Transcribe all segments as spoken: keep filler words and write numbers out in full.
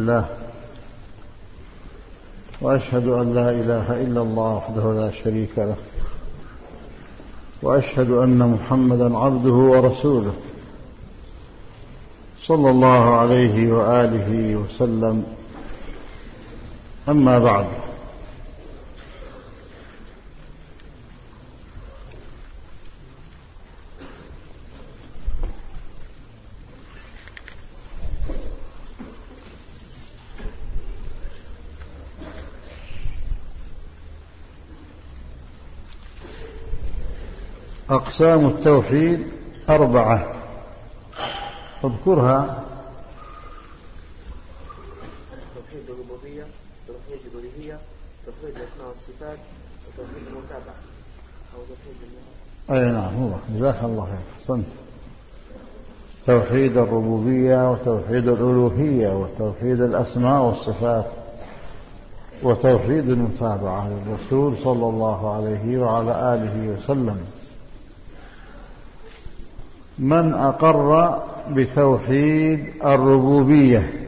الله وأشهد أن لا إله إلا الله وحده لا شريك له وأشهد أن محمدا عبده ورسوله صلى الله عليه وآله وسلم. أما بعد، أقسام التوحيد أربعة اذكرها: توحيد الربوبية، توحيد الألوهية، توحيد الأسماء والصفات، وتوحيد المتابعة أو توحيد الله. أي نعم، هو جزاك الله خير، أحسنت. توحيد الربوبية وتوحيد الألوهية وتوحيد الأسماء والصفات وتوحيد المتابعة للرسول صلى الله عليه وعلى آله وسلم. من أقر بتوحيد الربوبية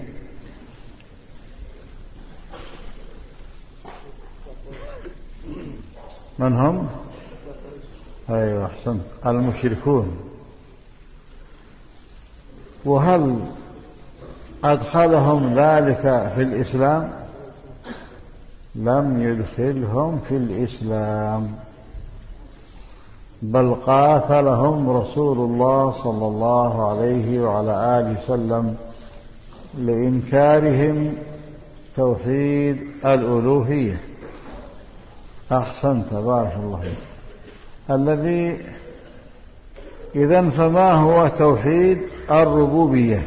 من هم؟ أيوة أحسنت، المشركون. وهل أدخلهم ذلك في الإسلام؟ لم يدخلهم في الإسلام، بل قاتلهم رسول الله صلى الله عليه وعلى آله وسلم لإنكارهم توحيد الألوهية. أحسنت، بارك الله فيك. الذي إذن فما هو توحيد الربوبية؟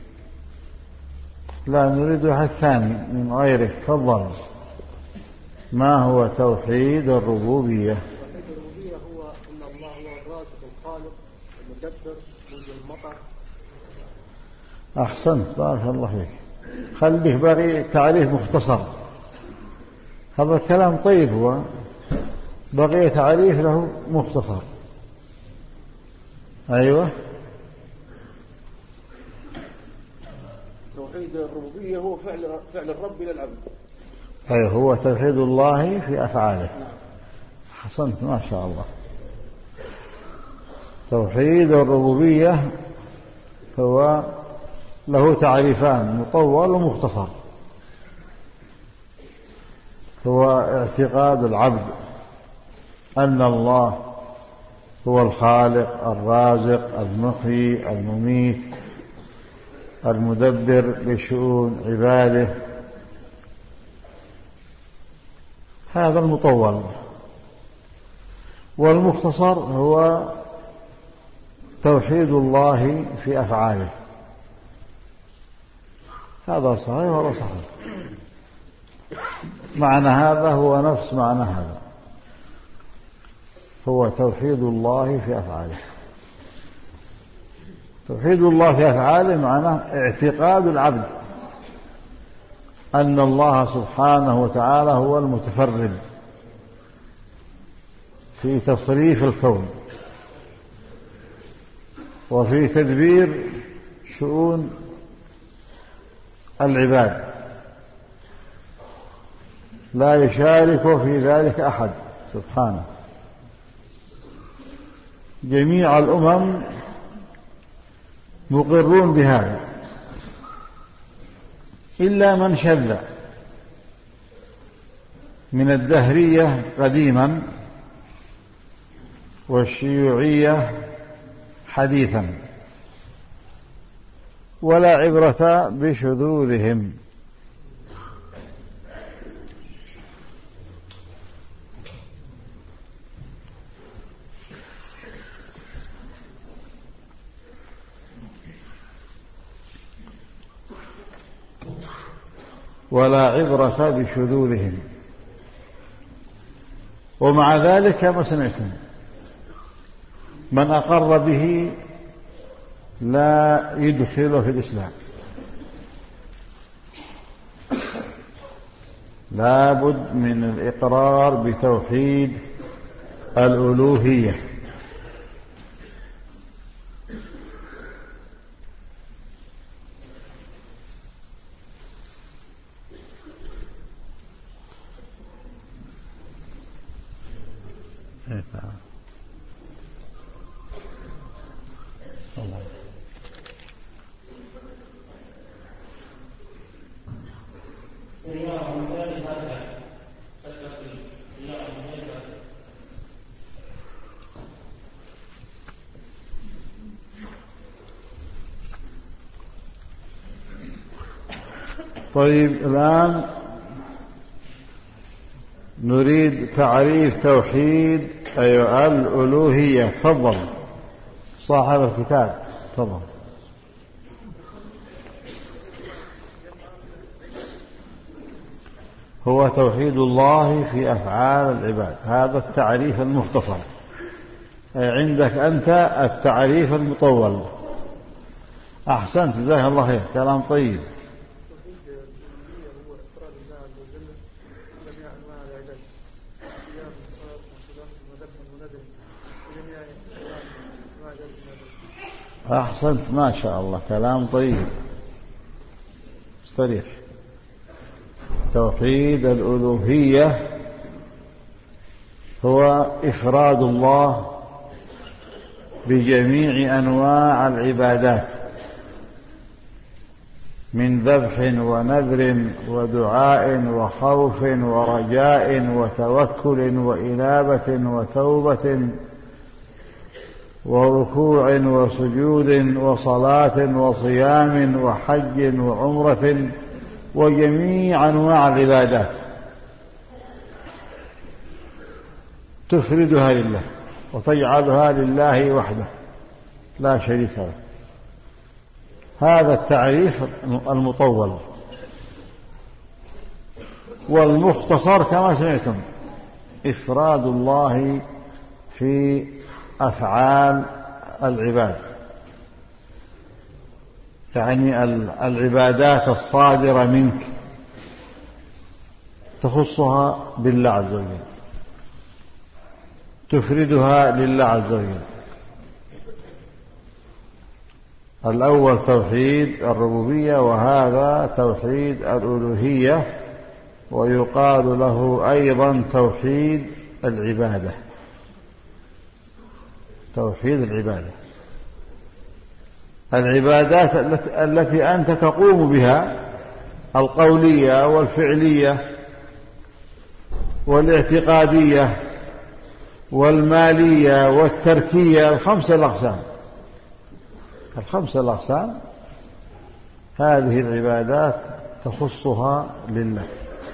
لا نريد أحد ثاني من غيرك، تفضل. ما هو توحيد الربوبية؟ أحسنت، بارك الله فيك. خل به باقي تعريف مختصر، هذا الكلام طيب، هو بقي تعريف له مختصر. أيوة. توحيد الربوبية هو فعل فعل الرب للعبد. أيوة، هو توحيد الله في أفعاله. حسنت، ما شاء الله. توحيد الربوبية هو له تعريفان، مطول ومختصر. هو اعتقاد العبد أن الله هو الخالق الرازق المحيي المميت المدبر لشؤون عباده، هذا المطول. والمختصر هو توحيد الله في أفعاله، هذا صحيح ولا صحيح؟ معنى هذا هو نفس معنى هذا، هو توحيد الله في أفعاله. توحيد الله في أفعاله معناه اعتقاد العبد أن الله سبحانه وتعالى هو المتفرد في تصريف الكون وفي تدبير شؤون العباد، لا يشارك في ذلك أحد سبحانه. جميع الأمم مقرون بهذا إلا من شذ من الدهرية قديما والشيوعية حديثا، ولا عبرة بشذوذهم. ولا عبرة بشذوذهم. ومع ذلك كما سمعتم من أقر به لا يدخله في الإسلام، لا بد من الإقرار بتوحيد الألوهية. طيب الآن نريد تعريف توحيد أي الألوهية. تفضل صاحب الكتاب، تفضل. هو توحيد الله في أفعال العباد، هذا التعريف المختصر. عندك أنت التعريف المطول. أحسنت، جزاك الله خير، كلام طيب. أحسنت، ما شاء الله، كلام طيب. استريح. توحيد الألوهية هو إفراد الله بجميع أنواع العبادات، من ذبح ونذر ودعاء وخوف ورجاء وتوكل وإنابة وتوبة وركوع وسجود وصلاة وصيام وحج وعمرة وجميع أنواع العبادات تفردها لله وتجعلها لله وحده لا شريك له. هذا التعريف المطول. والمختصر كما سمعتم إفراد الله في أفعال العباد، يعني العبادات الصادرة منك تخصها بالله عز وجل، تفردها لله عز وجل. الأول توحيد الربوبية، وهذا توحيد الألوهية، ويقال له أيضا توحيد العبادة. توحيد العبادة، العبادات التي أنت تقوم بها، القولية والفعلية والاعتقادية والمالية والتركية، الخمسة الأقسام الخمسة الأقسام هذه العبادات تخصها لله.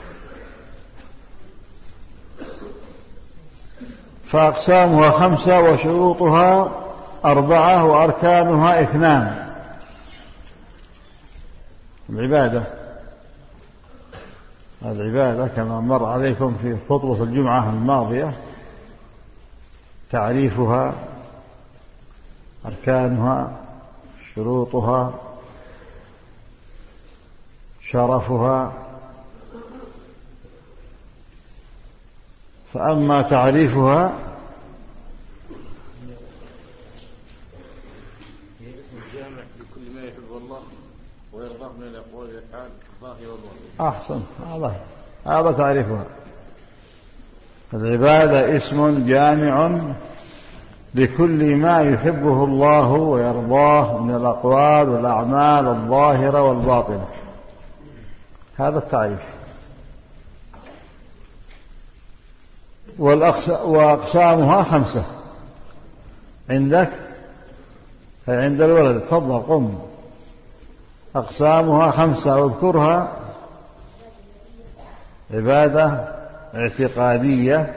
فأقسامها خمسة وشروطها أربعة وأركانها اثنان. العبادة العبادة كما مر عليكم في خطبة الجمعة الماضية، تعريفها، أركانها، شروطها، شرفها. فأما تعريفها هي اسم الجامع لكل ما يحب الله ويرضاه من الأقوال والأفعال الظاهرة والباطنة. أحسن، هذا هذا تعريفها. العبادة اسم جامع لكل ما يحبه الله ويرضاه من الأقوال والأعمال الظاهرة والباطنة. هذا التعريف. وأقسامها خمسة. عندك عند الولد، تفضل قم. أقسامها خمسة واذكرها: عبادة اعتقادية،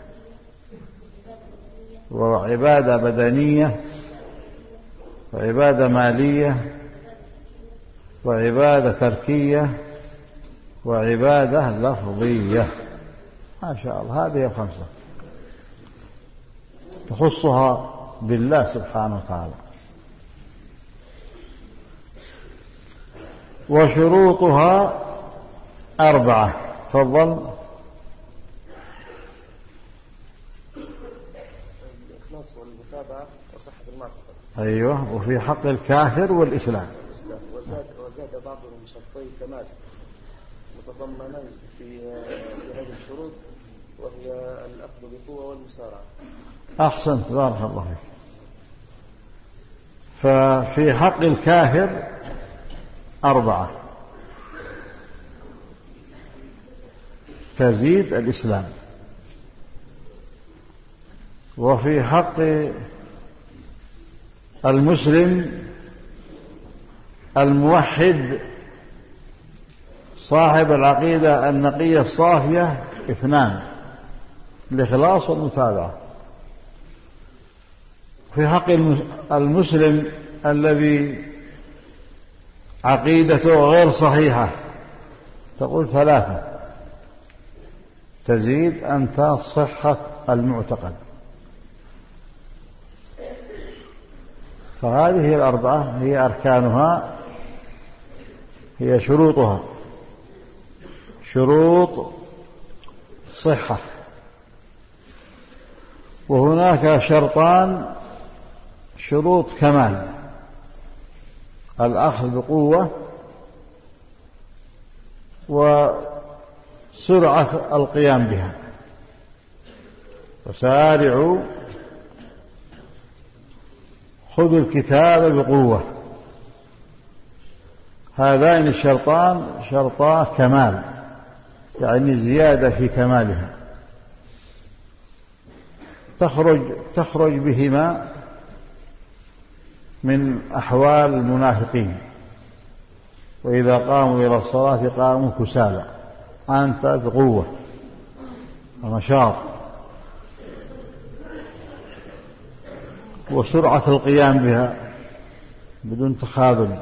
وعبادة بدنية، وعبادة مالية، وعبادة تركية، وعبادة لفظية. ما شاء الله، هذه الخمسة تخصها بالله سبحانه وتعالى. وشروطها أربعة. تفضل. الإخلاص والمتابعة وصحة المعتقد. أيوه، وفي حق الكافر والإسلام. وزاد وزاد بعضهم شرطي كمال متضمنا في هذه الشروط، وهي الأخذ بقوة والمسارعة. أحسنت، بارك الله فيك. ففي حق الكافر أربعة: تزيد الإسلام. وفي حق المسلم الموحد صاحب العقيدة النقية الصافية اثنان: الإخلاص والمتابعة. في حق المسلم الذي عقيدته غير صحيحة تقول ثلاثة تزيد أنت صحة المعتقد. فهذه الأربعة هي أركانها، هي شروطها، شروط صحة. وهناك شرطان شروط كمال: الأخذ بقوة وسرعة القيام بها. وسارعوا خذوا الكتاب بقوة. هذان الشرطان شرطا كمال، يعني زيادة في كمالها، تخرج تخرج بهما من أحوال المنافقين: وإذا قاموا إلى الصلاة قاموا كسالى. أنت بقوة ونشاط وسرعة القيام بها بدون تخاذل.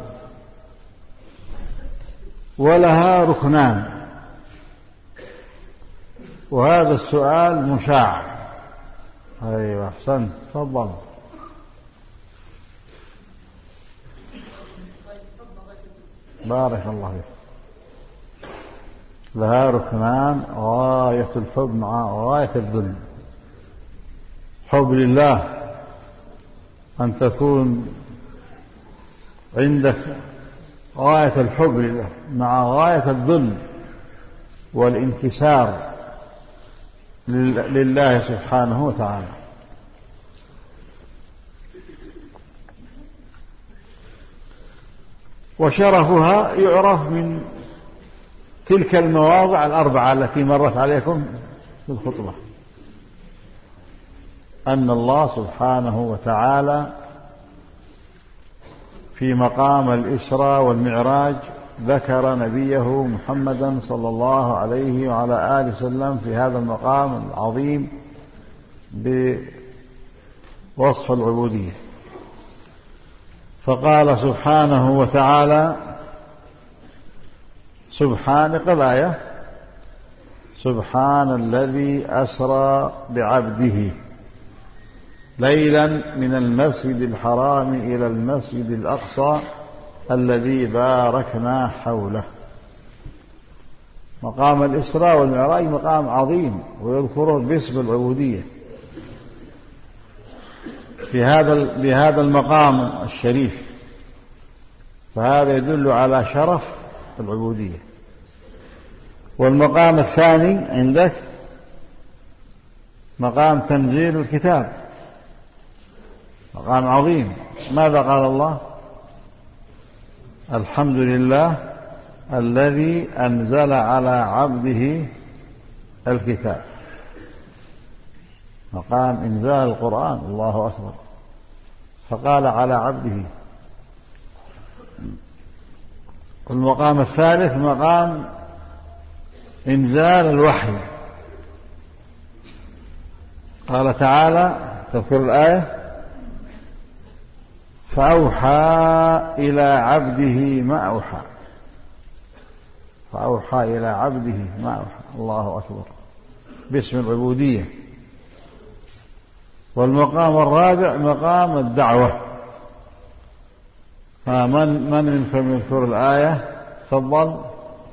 ولها ركنان، وهذا السؤال مشاع. أيوة أحسنت، تفضل. بارك الله فيك. لها ركنان: غاية الحب مع غاية الذل. حب لله، أن تكون عندك غاية الحب لله مع غاية الذل والانكسار لله سبحانه وتعالى. وشرفها يعرف من تلك المواضع الأربعة التي مرت عليكم في الخطبة: أن الله سبحانه وتعالى في مقام الإسراء والمعراج ذكر نبيه محمدا صلى الله عليه وعلى آله وسلم في هذا المقام العظيم بوصف العبودية. فقال سبحانه وتعالى: سبحان الآية: سبحان الذي أسرى بعبده ليلا من المسجد الحرام إلى المسجد الأقصى الذي باركنا حوله. مقام الإسراء والمعراج مقام عظيم، ويذكره باسم العبودية. في هذا بهذا المقام الشريف، فهذا يدل على شرف العبودية. والمقام الثاني عندك مقام تنزيل الكتاب، مقام عظيم. ماذا قال الله؟ الحمد لله الذي أنزل على عبده الكتاب. مقام إنزال القرآن، الله أكبر. فقال على عبده. المقام الثالث مقام إنزال الوحي. قال تعالى: تذكر الآية: فأوحى إلى عبده ما أوحى. فأوحى إلى عبده ما أوحى. الله أكبر، باسم العبودية. والمقام الرابع مقام الدعوة. من من منكم يذكر الآية؟ تفضل.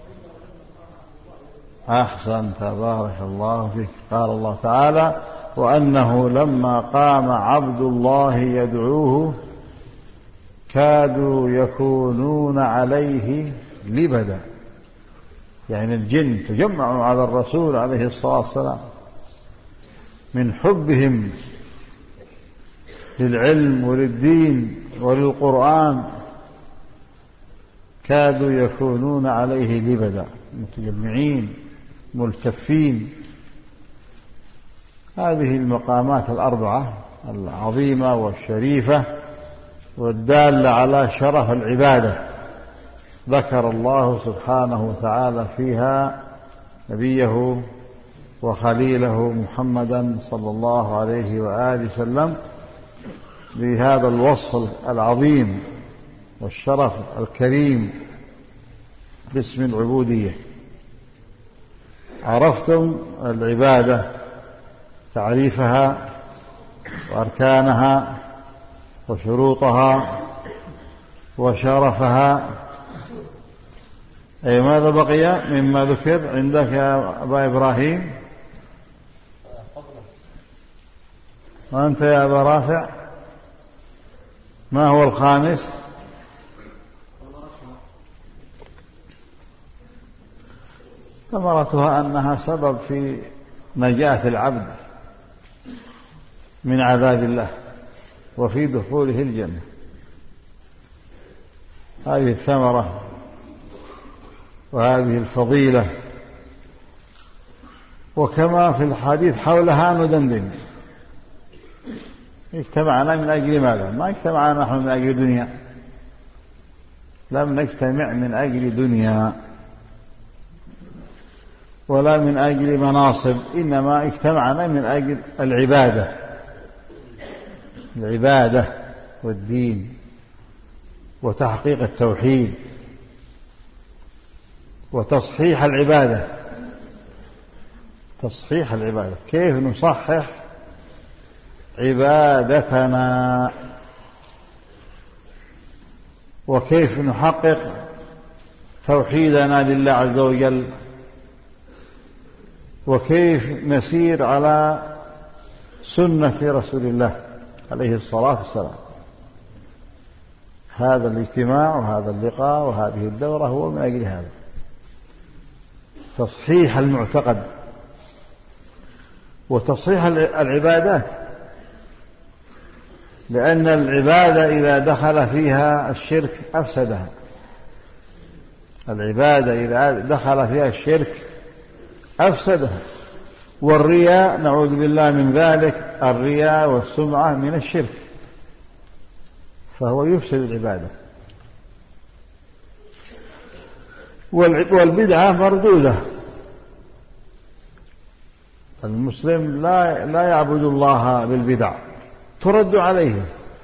أحسنت، بارك الله فيك. قال الله تعالى: وأنه لما قام عبد الله يدعوه كادوا يكونون عليه لبدا. يعني الجن تجمعوا على الرسول عليه الصلاة والسلام من حبهم للعلم وللدين وللقرآن، كادوا يكونون عليه لبدا، متجمعين ملتفين. هذه المقامات الأربعة العظيمة والشريفة والدالة على شرف العبادة ذكر الله سبحانه وتعالى فيها نبيه وخليله محمدا صلى الله عليه وآله وسلم بهذا الوصف العظيم والشرف الكريم باسم العبودية. عرفتم العبادة تعريفها وأركانها وشروطها وشرفها. أي ماذا بقي مما ذكر عندك يا أبا إبراهيم؟ وأنت يا أبا رافع ما هو الخامس؟ ثمرتها أنها سبب في نجاة العبد من عذاب الله وفي دخوله الجنة. هذه الثمرة وهذه الفضيلة. وكما في الحديث حولها ندندن. اجتمعنا من أجل ماذا؟ ما اجتمعنا نحن من أجل دنيا، لم نجتمع من أجل دنيا ولا من أجل مناصب، إنما اجتمعنا من أجل العبادة، العبادة والدين وتحقيق التوحيد وتصحيح العبادة. تصحيح العبادة، كيف نصحح عبادتنا وكيف نحقق توحيدنا لله عز وجل وكيف نسير على سنة رسول الله عليه الصلاة والسلام. هذا الاجتماع وهذا اللقاء وهذه الدورة هو من أجل هذا، تصحيح المعتقد وتصحيح العبادات، لأن العبادة إذا دخل فيها الشرك أفسدها. العبادة إذا دخل فيها الشرك أفسدها. والرياء نعوذ بالله من ذلك، الرياء والسمعة من الشرك، فهو يفسد العبادة. والبدعة مردودة. المسلم لا لا يعبد الله بالبدع ترد عليه،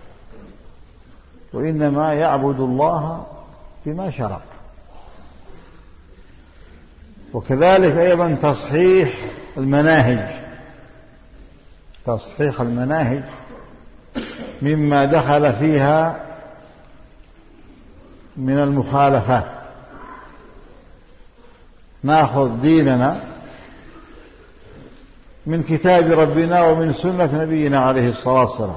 وإنما يعبد الله بما شرع. وكذلك أيضا تصحيح المناهج، تصحيح المناهج مما دخل فيها من المخالفات. نأخذ ديننا من كتاب ربنا ومن سنة نبينا عليه الصلاة والسلام،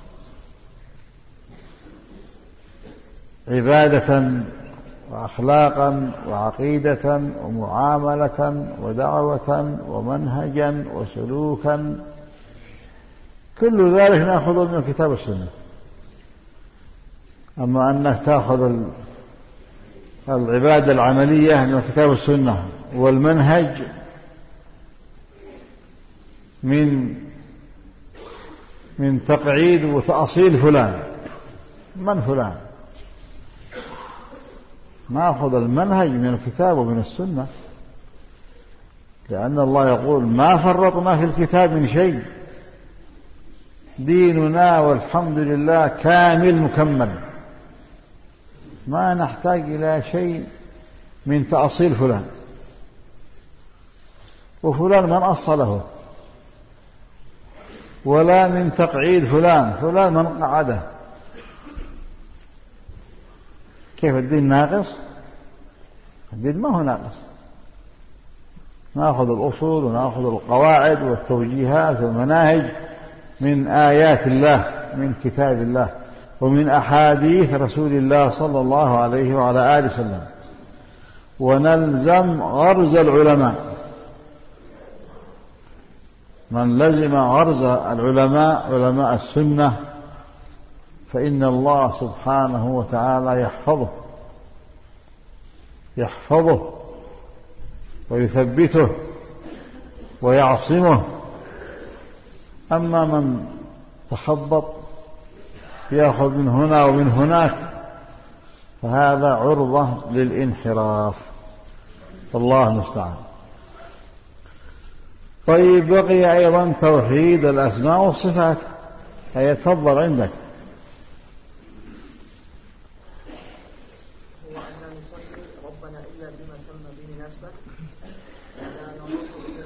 عبادة وأخلاقا وعقيدة ومعاملة ودعوة ومنهجا وسلوكا، كل ذلك نأخذه من الكتاب والسنة. أما أنك تأخذ العبادة العملية من الكتاب والسنة والمنهج من من تقعيد وتأصيل فلان، من فلان؟ نأخذ المنهج من الكتاب ومن السنة، لأن الله يقول ما فرطنا في الكتاب من شيء، ديننا والحمد لله كامل مكمل، ما نحتاج إلى شيء من تأصيل فلان، وفلان من أصله، ولا من تقعيد فلان، فلان من قعده. كيف الدين ناقص؟ الدين ما هو ناقص. نأخذ الأصول ونأخذ القواعد والتوجيهات والمناهج من آيات الله، من كتاب الله، ومن أحاديث رسول الله صلى الله عليه وعلى آله وسلم، ونلزم غرز العلماء. من لزم غرز العلماء، علماء السنة، فإن الله سبحانه وتعالى يحفظه يحفظه ويثبته ويعصمه. أما من تخبط يأخذ من هنا ومن هناك فهذا عرضة للانحراف، والله المستعان. طيب بقي أيضا توحيد الأسماء والصفات. هيا تفضل عندك. هو أن نصلي ربنا إلا بما سمى به نفسه، ولا نطلق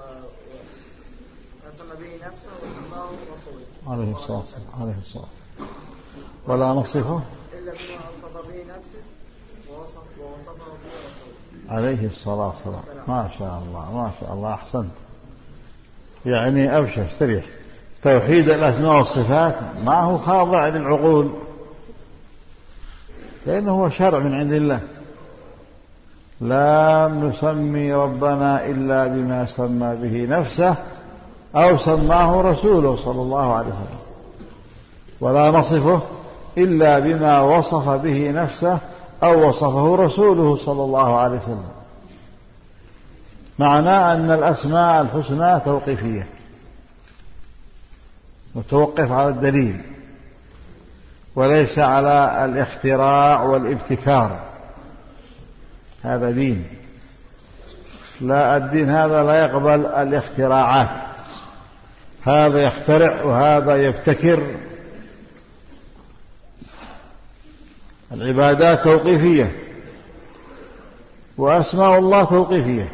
وسمى به نفسه وسماه رسوله عليه الصلاة والسلام عليه الصلاة، ولا نصفه إلا بما وصف به نفسه ووصف ووصفه به رسوله عليه الصلاة والسلام. ما شاء الله ما شاء الله، أحسنت. يعني أبشر استريح. توحيد الأسماء والصفات ما هو خاضع للعقول، لأنه هو شرع من عند الله. لا نسمي ربنا إلا بما سمى به نفسه أو سماه رسوله صلى الله عليه وسلم، ولا نصفه إلا بما وصف به نفسه أو وصفه رسوله صلى الله عليه وسلم. معناه أن الأسماء الحسنى توقيفية، متوقف على الدليل وليس على الاختراع والابتكار. هذا دين، لا الدين هذا لا يقبل الاختراعات، هذا يخترع وهذا يبتكر. العبادات توقيفية وأسماء الله توقيفية،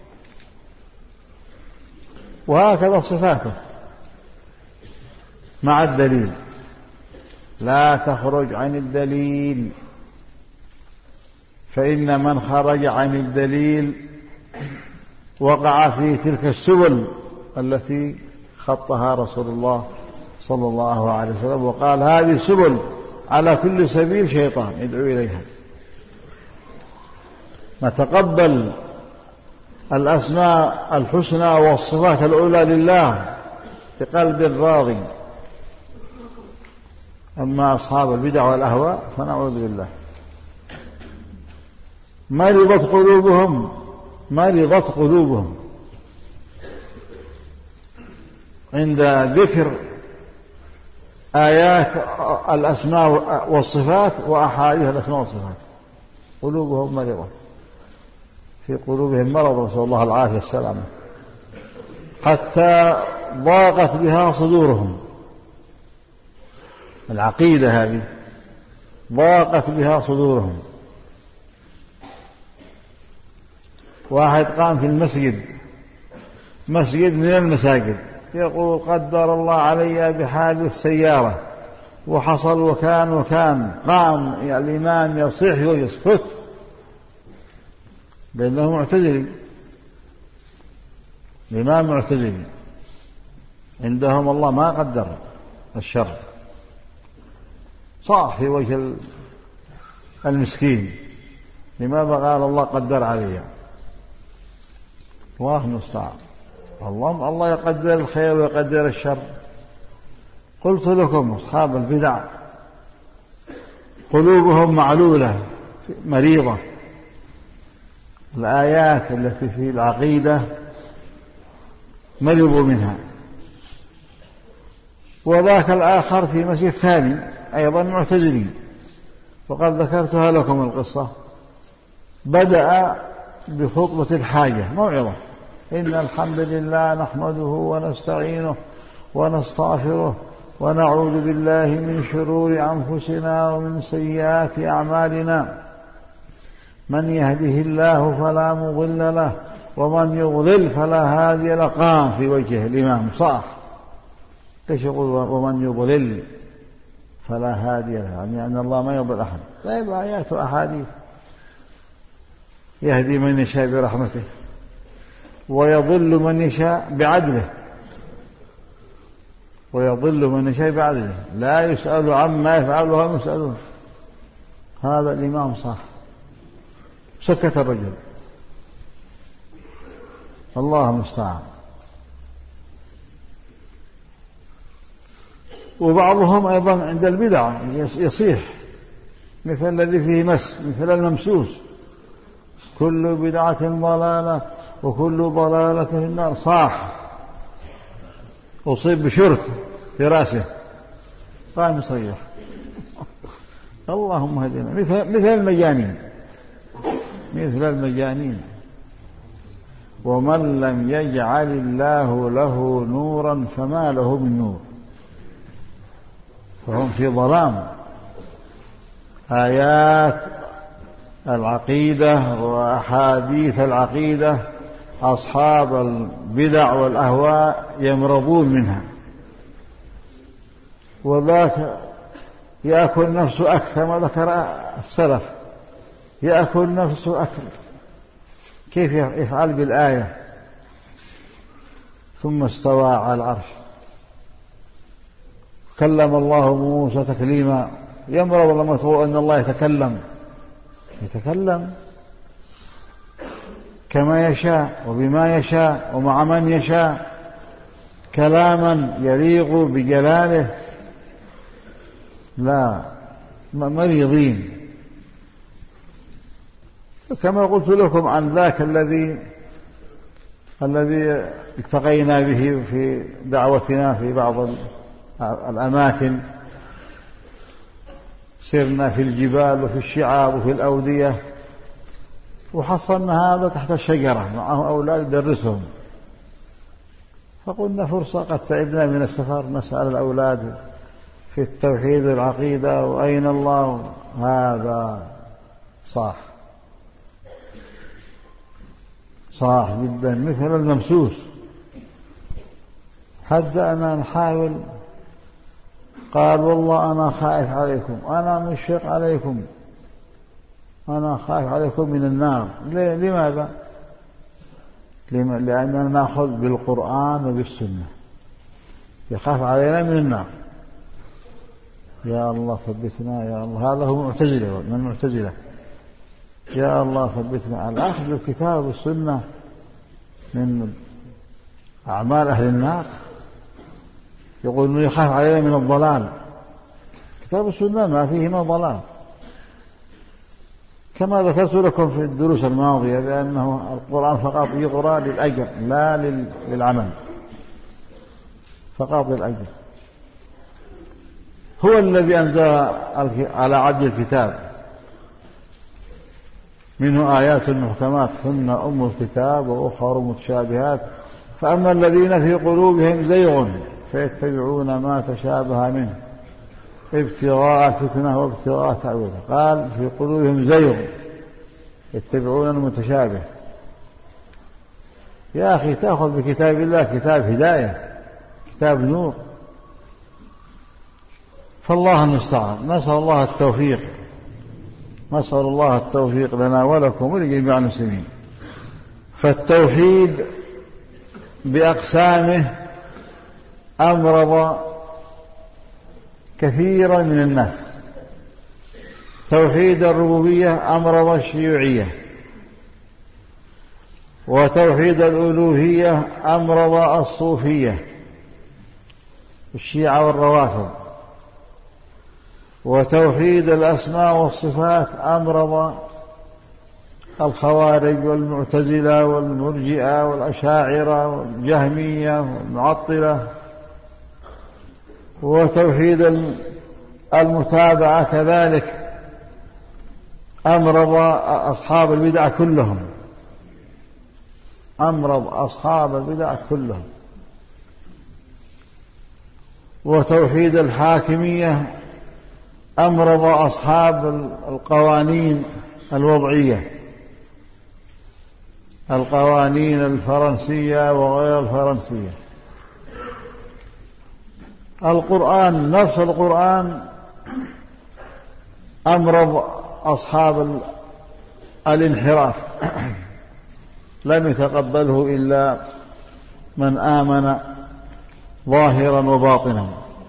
وهكذا صفاته مع الدليل، لا تخرج عن الدليل، فإن من خرج عن الدليل وقع في تلك السبل التي خطها رسول الله صلى الله عليه وسلم وقال هذه سبل على كل سبيل شيطان يدعو إليها. نتقبل الأسماء الحسنى والصفات العلى لله بقلب راضي، أما أصحاب البدع والأهواء فنعوذ بالله. مرضت قلوبهم مرضت قلوبهم عند ذكر آيات الأسماء والصفات وأحاديث الأسماء والصفات. قلوبهم مرضة، في قلوبهم مرض، نسأل الله العافية والسلامة، حتى ضاقت بها صدورهم. العقيدة هذه ضاقت بها صدورهم. واحد قام في المسجد، مسجد من المساجد، يقول قدر الله علي بحادث سيارة وحصل وكان وكان، قام الإمام يصيح ويسكت لأنه معتزلي، الإمام معتزلي، عندهم الله ما قدر الشر، صاح في وجه المسكين، لماذا قال الله قدر علي؟ الله المستعان. الله الله يقدر الخير ويقدر الشر. قلت لكم أصحاب البدع قلوبهم معلولة مريضة. الآيات التي في العقيدة مرضوا منها. وذاك الآخر في مسجد ثاني أيضا معتزلي، وقد ذكرتها لكم القصة. بدأ بخطبة الحاجة، موعظة: إن الحمد لله نحمده ونستعينه ونستغفره ونعوذ بالله من شرور أنفسنا ومن سيئات أعمالنا، من يهده الله فلا مضل له ومن يضلل فلا هادي له. قام في وجه الإمام صاح، ليش يقول ومن يضلل فلا هادي له؟ يعني أن الله ما يضل أحد. طيب آيات وأحاديث: يهدي من يشاء برحمته ويضل من يشاء بعدله ويضل من يشاء بعدله، لا يسأل عما يفعل وهم يسألون. هذا الإمام صح، سكت الرجل، الله المستعان. وبعضهم أيضا عند البدع يصيح مثل الذي فيه مس، مثل الممسوس: كل بدعة ضلالة وكل ضلالة في النار. صاح، أصيب بشرك في رأسه، قام يصيح اللهم هدنا، مثل مثل المجانين، مثل المجانين. ومن لم يجعل الله له نورا فما له من نور، فهم في ظلام. آيات العقيدة وأحاديث العقيدة أصحاب البدع والأهواء يمرضون منها، وذاك يأكل نفسه أكثر ما ذكر السلف، يأكل نفسه أكل. كيف يفعل بالآية ثم استوى على العرش، كلم الله موسى تكليما، يمرض لما تقول أن الله يتكلم، يتكلم كما يشاء وبما يشاء ومع من يشاء، كلاما يليق بجلاله. لا، مريضين. كما قلت لكم عن ذاك الذي الذي التقينا به في دعوتنا في بعض الأماكن، سرنا في الجبال وفي الشعاب وفي الأودية، وحصلنا هذا تحت الشجرة معه أولاد يدرسهم، فقلنا فرصة قد تعبنا من السفر، نسأل الأولاد في التوحيد والعقيدة وأين الله. هذا صاح صاح جدا مثل الممسوس. حتى أنا نحاول، قال والله أنا خائف عليكم، أنا مشفق عليكم، أنا خائف عليكم من النار. لماذا؟ لأننا نأخذ بالقرآن وبالسنة، يخاف علينا من النار. يا الله ثبتنا يا الله. هذا هو معتزلة من المعتزلة. يا الله ثبتنا. الأخذ بالكتاب والسنة من أعمال أهل النار. يقول إنه يخاف علينا من الضلال. كتاب السنة ما فيهما ضلال، كما ذكرت لكم في الدروس الماضية بأنه القرآن فقط يقرأ للأجر لا للعمل، فقط للأجر. هو الذي أنزل على عبد الكتاب منه آيات محكمات هن أم الكتاب وأخر متشابهات، فأما الذين في قلوبهم زيغ فيتبعون ما تشابه منه ابتغاء الفتنة وابتغاء تأويله. قال في قلوبهم زيغ يتبعون المتشابه. يا أخي تأخذ بكتاب الله كتاب هداية، كتاب نور. فالله المستعان. نسأل الله التوفيق، نسأل الله التوفيق لنا ولكم ولجميع المسلمين. فالتوحيد بأقسامه أمرض كثيرا من الناس. توحيد الربوبية أمرض الشيوعية، وتوحيد الألوهية أمرض الصوفية الشيعة والروافض، وتوحيد الأسماء والصفات أمرض الخوارج والمعتزلة والمرجئة والأشاعرة والجهمية والمعطلة، وتوحيد المتابعة كذلك أمرض أصحاب البدع كلهم، أمرض أصحاب البدع كلهم. وتوحيد الحاكمية أمرض أصحاب القوانين الوضعية، القوانين الفرنسية وغير الفرنسية. القرآن نفس القرآن أمرض أصحاب الانحراف، لم يتقبله إلا من آمن ظاهرا وباطنا.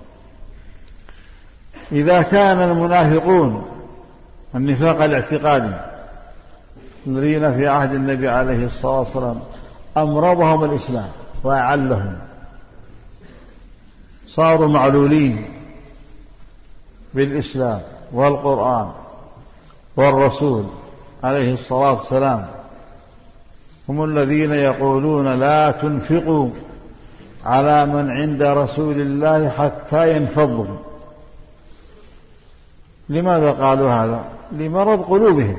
إذا كان المنافقون النفاق الاعتقادي الذين في عهد النبي عليه الصلاة والسلام أمرضهم الإسلام وأعلهم، صاروا معلولين بالإسلام والقرآن والرسول عليه الصلاة والسلام، هم الذين يقولون لا تنفقوا على من عند رسول الله حتى ينفضوا. لماذا قالوا هذا؟ لمرض قلوبهم.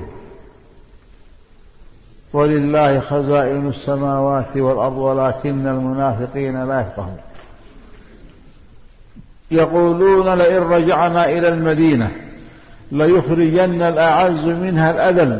ولله خزائن السماوات والأرض ولكن المنافقين لا يفقهون. يقولون لئن رجعنا إلى المدينة ليخرجن الأعز منها الأذل.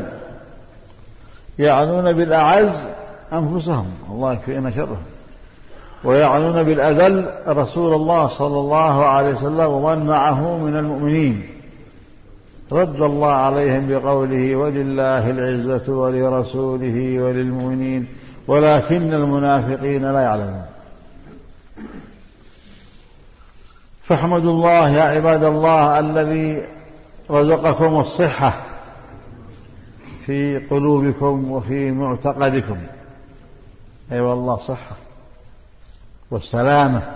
يعنون بالأعز أنفسهم، الله يكفينا شرهم، ويعنون بالأذل رسول الله صلى الله عليه وسلم ومن معه من المؤمنين. رد الله عليهم بقوله ولله العزة ولرسوله وللمؤمنين ولكن المنافقين لا يعلمون. فاحمدوا الله يا عباد الله الذي رزقكم الصحة في قلوبكم وفي معتقدكم. أي والله صحة والسلامة،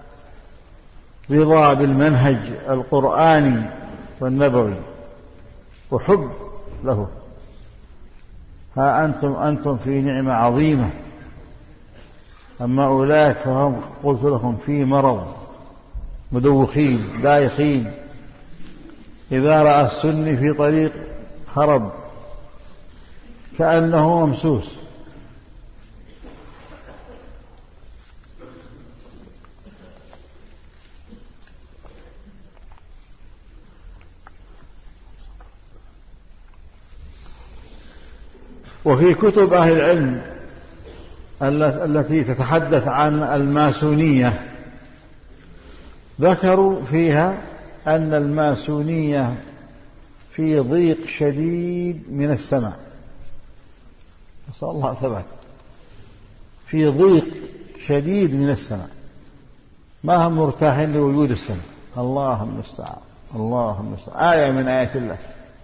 رضا بالمنهج القرآني والنبوي وحب له. ها أنتم أنتم في نعمة عظيمة، أما أولئك فهم قلت لكم في مرض، مدوخين دايخين، إذا رأى السني في طريق هرب كأنه ممسوس. وفي كتب أهل العلم التي تتحدث عن الماسونية ذكروا فيها أن الماسونية في ضيق شديد من السماء، نسأل الله ثبات، في ضيق شديد من السماء، ما هم مرتاحين لوجود السماء. الله المستعان، الله المستعان. آية من آيات الله،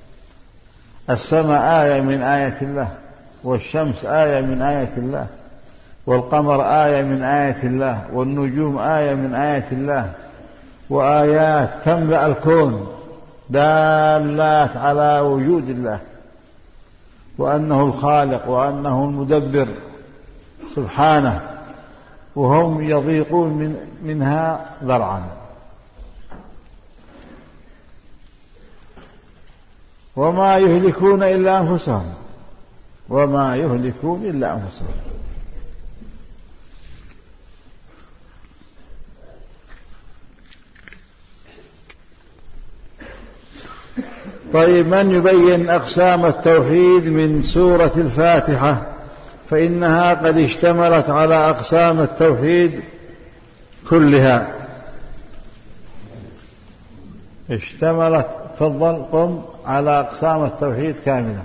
السماء آية من آيات الله، والشمس آية من آيات الله، والقمر آية من آيات الله، والنجوم آية من آيات الله، وآيات تملأ الكون دالات على وجود الله وأنه الخالق وأنه المدبر سبحانه، وهم يضيقون من منها ذرعا. وما يهلكون إلا أنفسهم، وما يهلكون إلا أنفسهم. طيب، من يبين أقسام التوحيد من سورة الفاتحة؟ فإنها قد اشتملت على أقسام التوحيد كلها. اشتملت، تفضل قم، على أقسام التوحيد كاملة.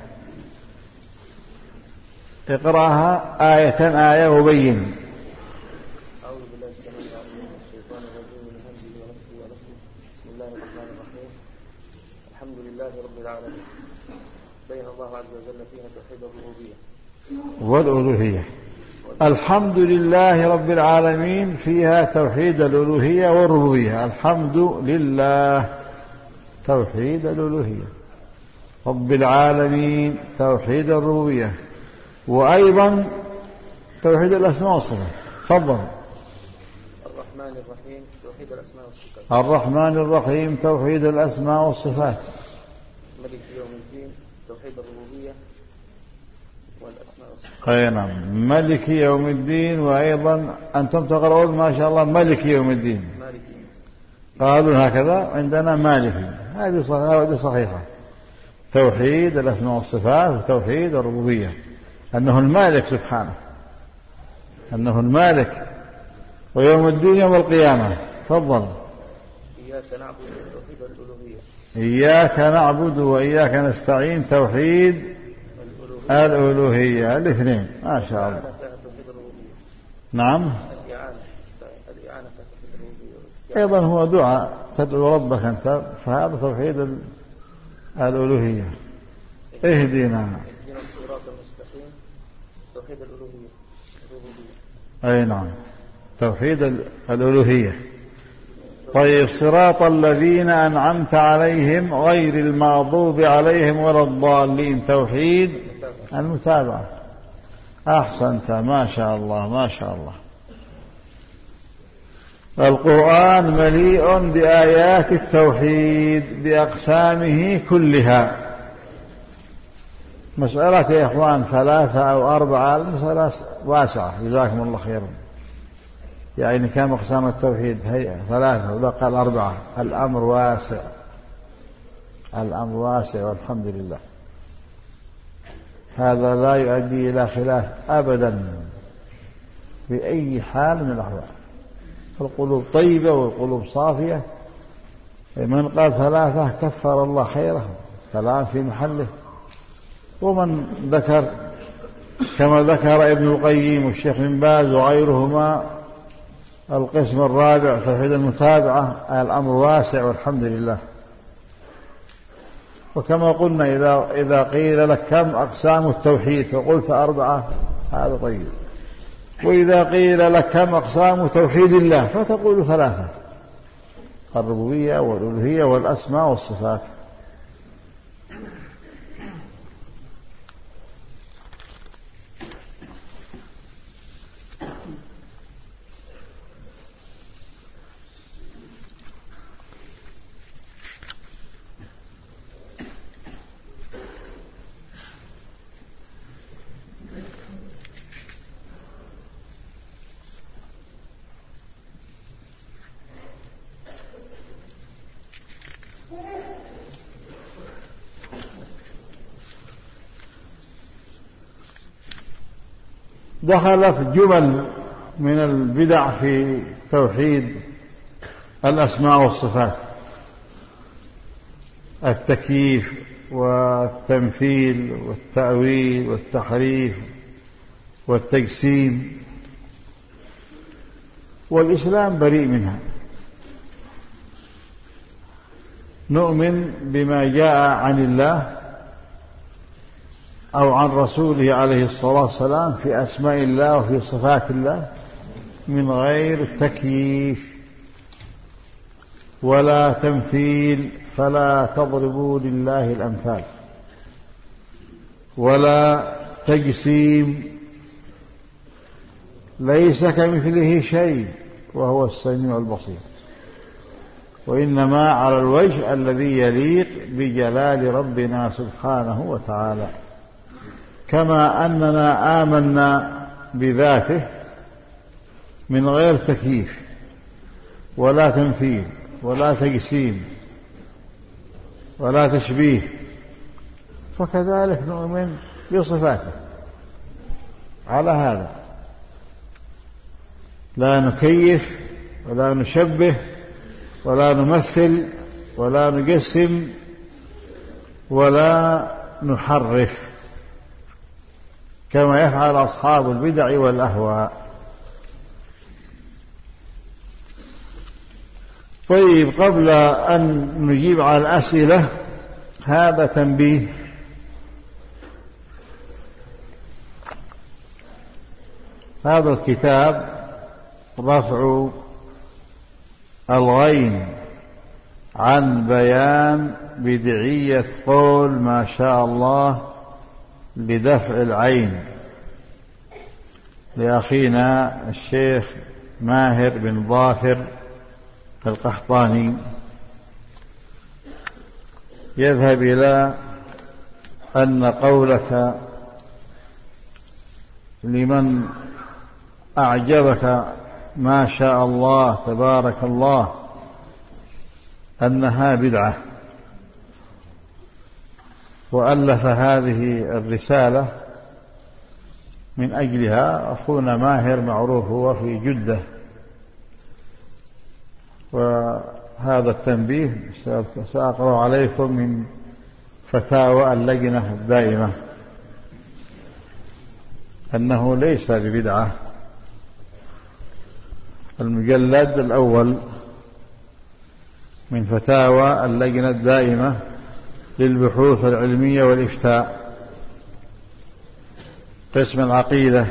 اقرأها آية آية وبين. أعوذ بالله السميع العليم من الشيطان الرجيم من همزه ونفخه ونفخه. بسم الله الرحمن الرحيم. الحمد لله رب العالمين. بين الله عز وجل فيها توحيد الربوبية والألوهية. الحمد لله رب العالمين فيها توحيد الألوهية والربوبية. الحمد لله توحيد الألوهية، رب العالمين توحيد الربوبية، وأيضا توحيد الأسماء والصفات. تفضل. الرحمن الرحيم توحيد الأسماء والصفات. الرحمن الرحيم توحيد الأسماء والصفات. ملك يوم الدين توحيد الربوبية والأسماء والصفات. أي نعم، ملك يوم الدين. وأيضا أنتم تقرؤون ما شاء الله ملك يوم الدين، مالكي. قالوا هكذا، عندنا مالكي. هذه صحيحة. توحيد الأسماء والصفات وتوحيد الربوبية، أنه المالك سبحانه، أنه المالك، ويوم الدين يوم القيامة. تفضل. إياك نعبد توحيد الألوهية. إياك نعبد وإياك نستعين توحيد الألوهية. الاثنين ما شاء الله. نعم. الإعانة توحيد الربوبية. أيضا هو دعاء تدعو ربك أنت، فهذا توحيد الألوهية. اهدنا الصراط المستقيم توحيد الألوهية الربوبية. أي نعم، توحيد الألوهية. طيب، صراط الذين أنعمت عليهم غير المغضوب عليهم ولا الضالين توحيد المتابعة. أحسنت، ما شاء الله ما شاء الله. القرآن مليء بآيات التوحيد بأقسامه كلها. مسألة يا إخوان ثلاثة أو أربعة، المسألة واسعة جزاكم الله خيرا. يعني كم أقسام التوحيد؟ هي ثلاثة ولا قال أربعة. الأمر واسع، الأمر واسع والحمد لله. هذا لا يؤدي إلى خلاف أبدا بأي حال من الأحوال. القلوب طيبة والقلوب صافية. من قال ثلاثة كفر الله خيره، كلام في محله. ومن ذكر كما ذكر ابن القيم والشيخ بن باز وغيرهما القسم الرابع توحيد المتابعة، الأمر واسع والحمد لله. وكما قلنا إذا إذا قيل لك كم أقسام التوحيد فقلت أربعة، هذا طيب. وإذا قيل لك كم أقسام توحيد الله فتقول ثلاثة: الربوبية والألوهية والأسماء والصفات. دخلت جمل من البدع في توحيد الأسماء والصفات: التكييف والتمثيل والتأويل والتحريف والتجسيم، والإسلام بريء منها. نؤمن بما جاء عن الله أو عن رسوله عليه الصلاة والسلام في أسماء الله وفي صفات الله من غير تكييف ولا تمثيل، فلا تضربوا لله الأمثال، ولا تجسيم، ليس كمثله شيء وهو السميع البصير، وإنما على الوجه الذي يليق بجلال ربنا سبحانه وتعالى. كما أننا آمنا بذاته من غير تكييف ولا تمثيل ولا تجسيم ولا تشبيه، فكذلك نؤمن بصفاته على هذا، لا نكيف ولا نشبه ولا نمثل ولا نجسم ولا نحرف كما يفعل أصحاب البدع والأهواء. طيب، قبل أن نجيب على الأسئلة هذا تنبيه: هذا الكتاب رفع الغين عن بيان بدعية قول ما شاء الله بدفع العين لأخينا الشيخ ماهر بن ظافر القحطاني، يذهب إلى أن قولك لمن أعجبك ما شاء الله تبارك الله أنها بدعة، وألف هذه الرسالة من أجلها أخونا ماهر، معروف هو في جدة. وهذا التنبيه سأقرأ عليكم من فتاوى اللجنة الدائمة أنه ليس ببدعة. المجلد الأول من فتاوى اللجنة الدائمة للبحوث العلمية والإفتاء، قسم العقيدة،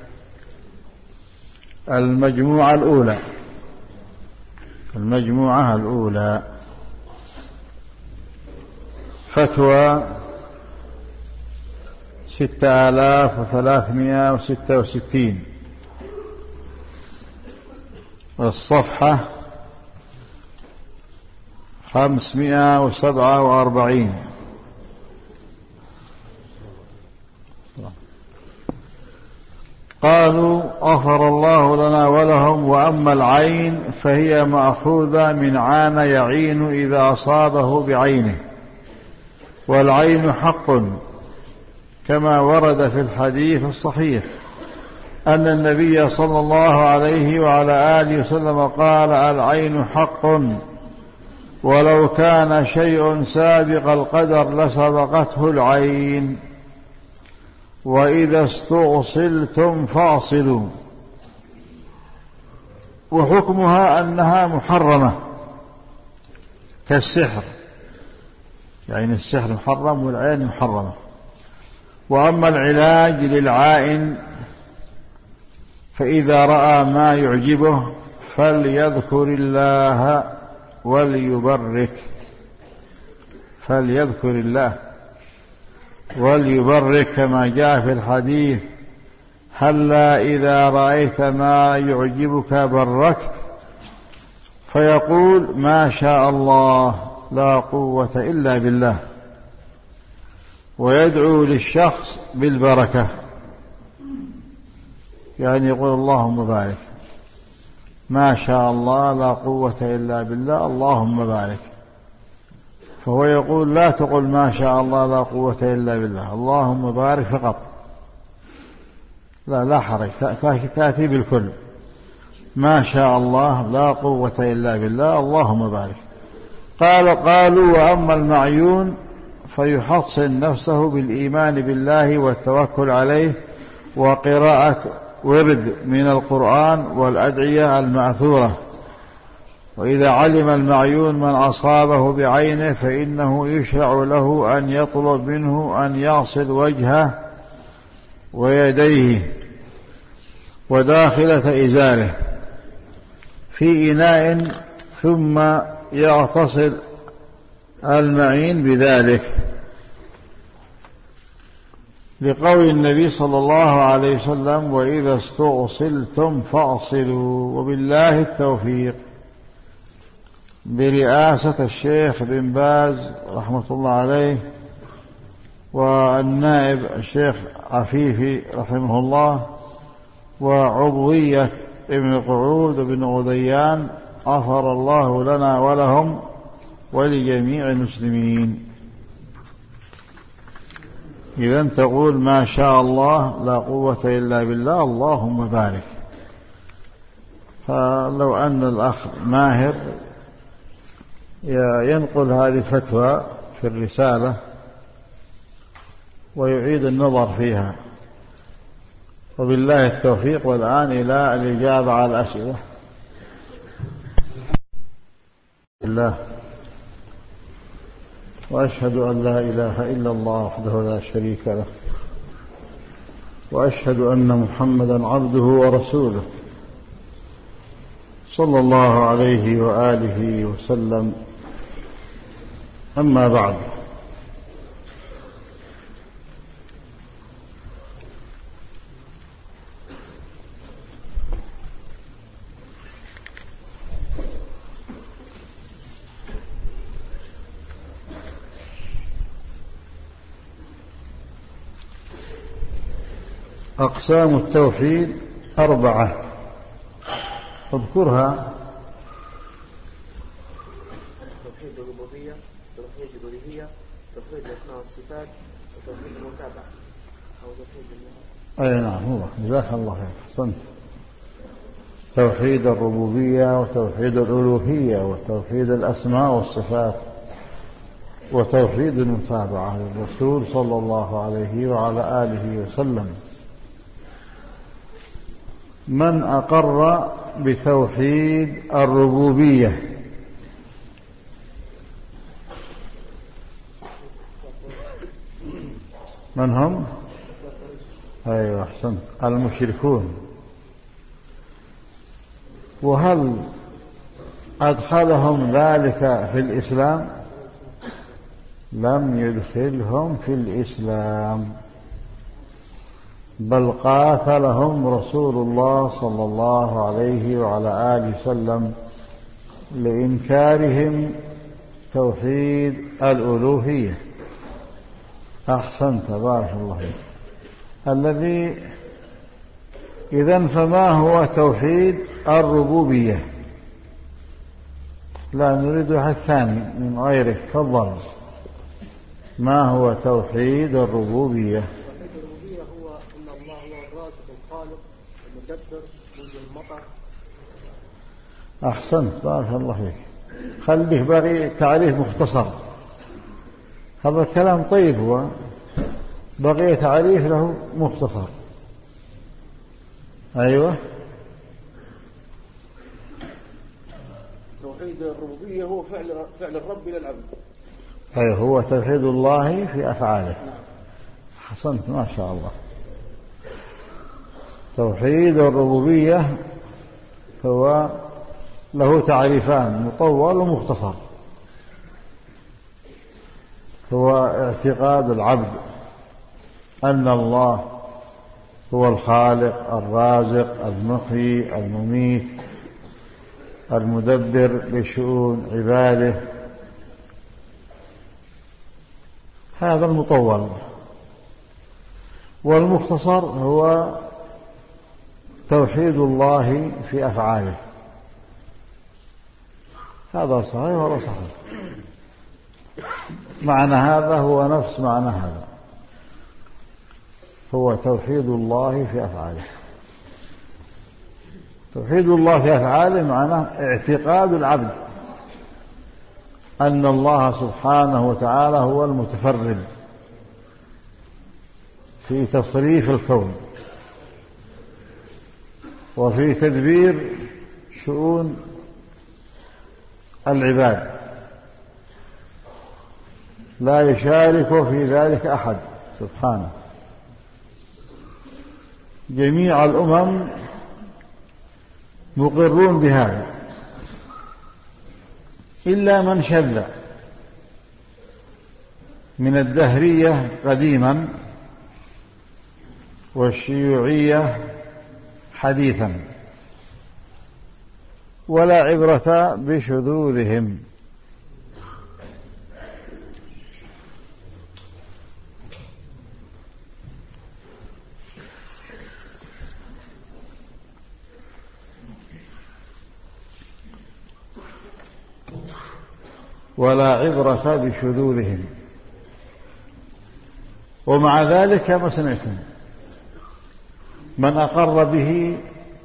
المجموعة الأولى المجموعة الأولى فتوى ستة آلاف وثلاثمائة وستة وستين. والصفحة خمسمائة وسبعة وأربعين. قالوا غفر الله لنا ولهم. وأما العين فهي مأخوذة من عان يعين إذا أصابه بعينه، والعين حق كما ورد في الحديث الصحيح أن النبي صلى الله عليه وعلى آله وسلم قال: العين حق، ولو كان شيء سابق القدر لسبقته العين. وإذا استؤصلتم فاصلوا. وحكمها أنها محرمة كالسحر، يعني السحر محرم والعين محرمة. وأما العلاج للعائن فإذا رأى ما يعجبه فليذكر الله وليبرك فليذكر الله وليبرك كما جاء في الحديث: هلا إذا رأيت ما يعجبك بركت، فيقول: ما شاء الله لا قوة إلا بالله، ويدعو للشخص بالبركة، يعني يقول: اللهم بارك، ما شاء الله لا قوة إلا بالله، اللهم بارك. فهو يقول: لا تقل ما شاء الله لا قوة إلا بالله، اللهم بارك فقط، لا لا حرج، تأتي بالكل، ما شاء الله لا قوة إلا بالله، اللهم بارك. قال قالوا: وأما المعيون فيحصن نفسه بالإيمان بالله والتوكل عليه وقراءة ورد من القرآن والأدعية المأثورة. وإذا علم المعيون من أصابه بعينه فإنه يشرع له أن يطلب منه أن يغسل وجهه ويديه وداخلة إزاره في إناء، ثم يغتسل المعين بذلك، لقول النبي صلى الله عليه وسلم: وإذا استغسلتم فاغسلوا. وبالله التوفيق. برئاسة الشيخ بن باز رحمة الله عليه، والنائب الشيخ عفيفي رحمه الله، وعضوية ابن قعود وابن غديان، غفر الله لنا ولهم ولجميع المسلمين. إذن تقول: ما شاء الله لا قوة إلا بالله، اللهم بارك. فلو أن الأخ ماهر ينقل هذه الفتوى في الرسالة ويعيد النظر فيها. وبالله التوفيق. والآن إلى الإجابة على الأسئلة. الله وأشهد أن لا إله إلا الله وحده لا شريك له، وأشهد أن محمدا عبده ورسوله صلى الله عليه وآله وسلم. أما بعد، أقسام التوحيد أربعة، اذكرها. توحيد الربوبية، توحيد الألوهية، توحيد الأسماء والصفات، وتوحيد المتابعة أو توحيد الله. أي نعم، هو جزاك الله خير، أحسنت. توحيد الربوبية وتوحيد الألوهية وتوحيد الأسماء والصفات وتوحيد المتابعة للرسول صلى الله عليه وعلى آله وسلم. من أقر بتوحيد الربوبية؟ من هم؟ أيوة أحسنت، المشركون. وهل أدخلهم ذلك في الإسلام؟ لم يدخلهم في الإسلام. بل قاتلهم رسول الله صلى الله عليه وعلى آله وسلم لإنكارهم توحيد الألوهية. أحسنت، بارك الله فيك. الذي إذن فما هو توحيد الربوبية؟ لا نريد أحد ثاني من غيرك، تفضل. ما هو توحيد الربوبية؟ توحيد الربوبية هو أن الله هو الرازق الخالق المدبر منزل المطر. أحسنت، بارك الله فيك. خليه باقي تعريف مختصر، هذا الكلام طيب، هو بقي تعريف له مختصر. أيوة. توحيد الربوبية هو فعل فعل الرب إلى العبد. أيوة، هو توحيد الله في أفعاله. حسنت، ما شاء الله. توحيد الربوبية هو له تعريفان، مطول ومختصر. هو اعتقاد العبد أن الله هو الخالق الرازق المحيي المميت المدبر لشؤون عباده، هذا المطول. والمختصر هو توحيد الله في أفعاله. هذا صحيح ولا صحيح؟ معنى هذا هو نفس معنى هذا، هو توحيد الله في أفعاله. توحيد الله في أفعاله معناه اعتقاد العبد أن الله سبحانه وتعالى هو المتفرد في تصريف الكون وفي تدبير شؤون العباد، لا يشارك في ذلك أحد سبحانه. جميع الأمم مقرون بهذا إلا من شذ من الدهرية قديما والشيوعية حديثا، ولا عبرة بشذوذهم. ولا عبرة بشذوذهم. ومع ذلك ما سمعتم من أقر به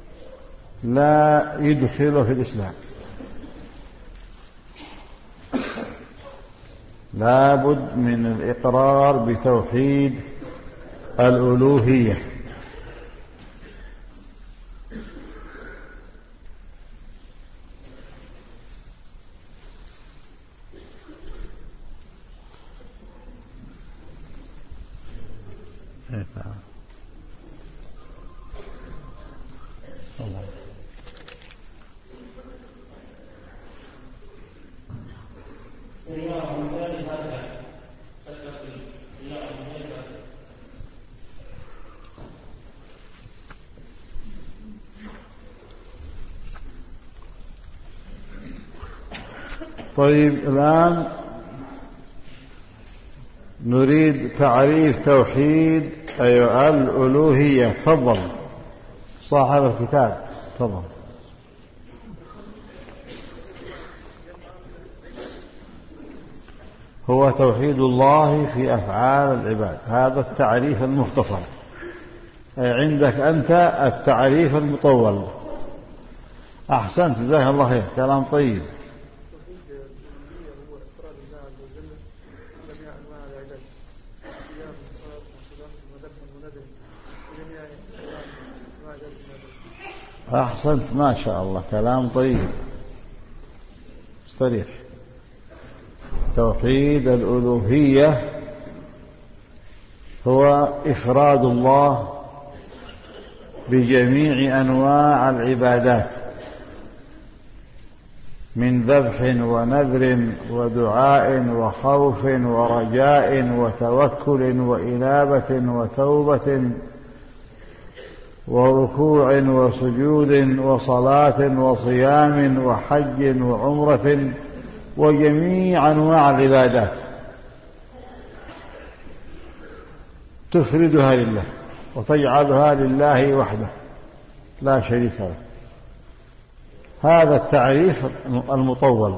لا يدخله في الإسلام، لا بد من الإقرار بتوحيد الألوهية. طيب، الآن نريد تعريف توحيد أيوة الألوهية. تفضل صاحب الكتاب، تفضل. هو توحيد الله في أفعال العباد، هذا التعريف المختصر. عندك أنت التعريف المطول. أحسنت، جزاك الله خير، كلام طيب. أحسنت، ما شاء الله، كلام طيب. استريح. توحيد الألوهية هو إفراد الله بجميع أنواع العبادات من ذبح ونذر ودعاء وخوف ورجاء وتوكل وإنابة وتوبة وركوع وسجود وصلاة وصيام وحج وعمرة وجميع أنواع العبادات تفردها لله وتجعلها لله وحده لا شريك له. هذا التعريف المطول.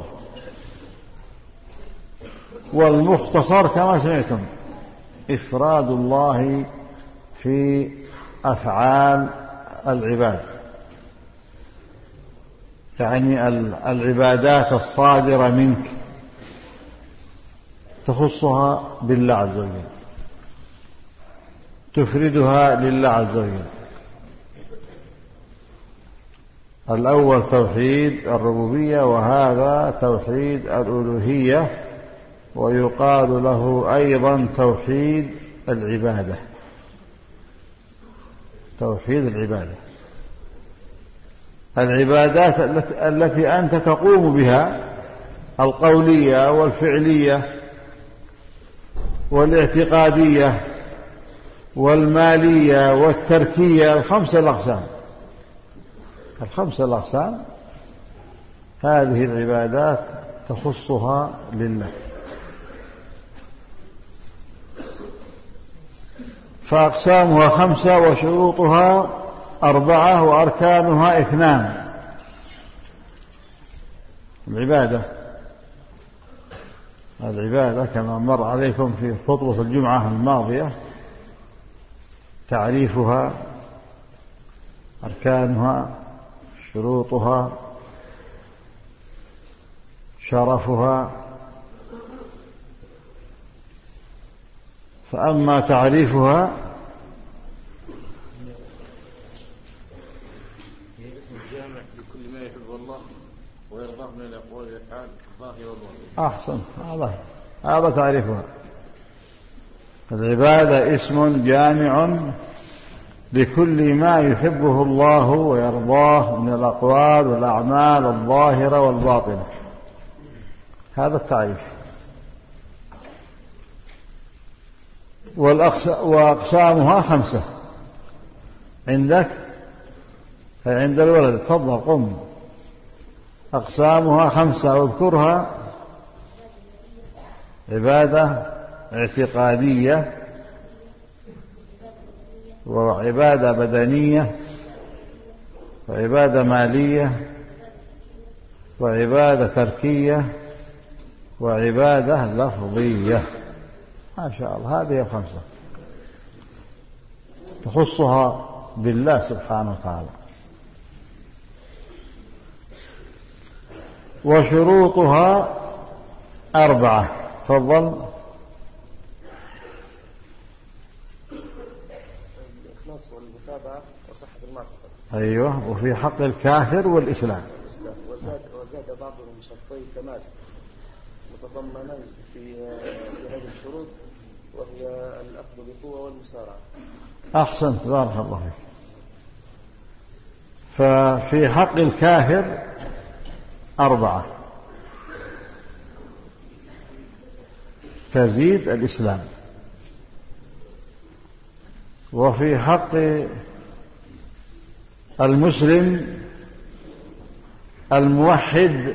والمختصر كما سمعتم إفراد الله في أفعال العباد، يعني العبادات الصادرة منك تخصها بالله عز وجل، تفردها لله عز وجل. الأول توحيد الربوبية، وهذا توحيد الألوهية، ويقال له أيضا توحيد العبادة. توحيد العبادة، العبادات التي أنت تقوم بها، القولية والفعلية والاعتقادية والمالية والتركية، الخمسة الأقسام الخمسة الأقسام هذه العبادات تخصها لله. فأقسامها خمسة وشروطها أربعة وأركانها اثنان. العبادة العبادة كما مر عليكم في خطبة الجمعة الماضية، تعريفها، أركانها، شروطها، شرفها. فأما تعريفها هي اسم الجامع لكل ما يحب الله ويرضاه من الأقوال والأفعال الظاهرة والباطنة. أحسن، هذا هذا تعريفها. العبادة اسم جامع لكل ما يحبه الله ويرضاه من الأقوال والأعمال الظاهرة والباطنة. هذا التعريف. وأقسامها خمسة عندك، عند الولد. تفضل قم. أقسامها خمسة واذكرها: عبادة اعتقادية، وعبادة بدنية، وعبادة مالية، وعبادة تركية، وعبادة لفظية. ما شاء الله، هذه الخمسة تخصها بالله سبحانه وتعالى. وشروطها أربعة. تفضل. الإخلاص والمتابعة وصحة المعتقد. أيوة. وفي حق الكافر والإسلام. وزاد, وزاد بعضهم شرطي كمال متضمنا في هذه الشروط، وهي الأخذ بقوة والمسارعة. أحسنت، بارك الله فيك. ففي حق الكافر أربعة تزيد الإسلام. وفي حق المسلم الموحد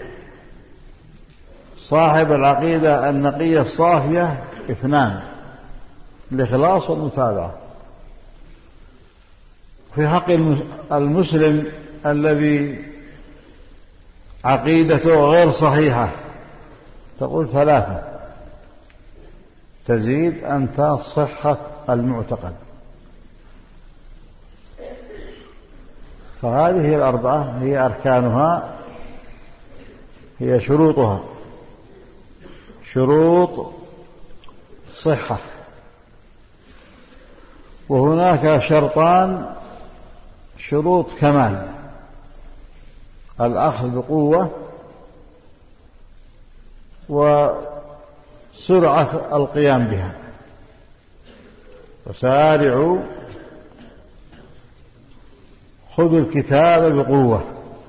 صاحب العقيدة النقية الصافية اثنان: الإخلاص والمتابعة. في حق المسلم الذي عقيدته غير صحيحة تقول ثلاثة: تزيد أنت صحة المعتقد. فهذه الأربعة هي أركانها، هي شروطها. شروط صحة. وهناك شرطان شروط كمال: الأخذ بقوة وسرعة القيام بها. وسارعوا، خذوا الكتاب بقوة.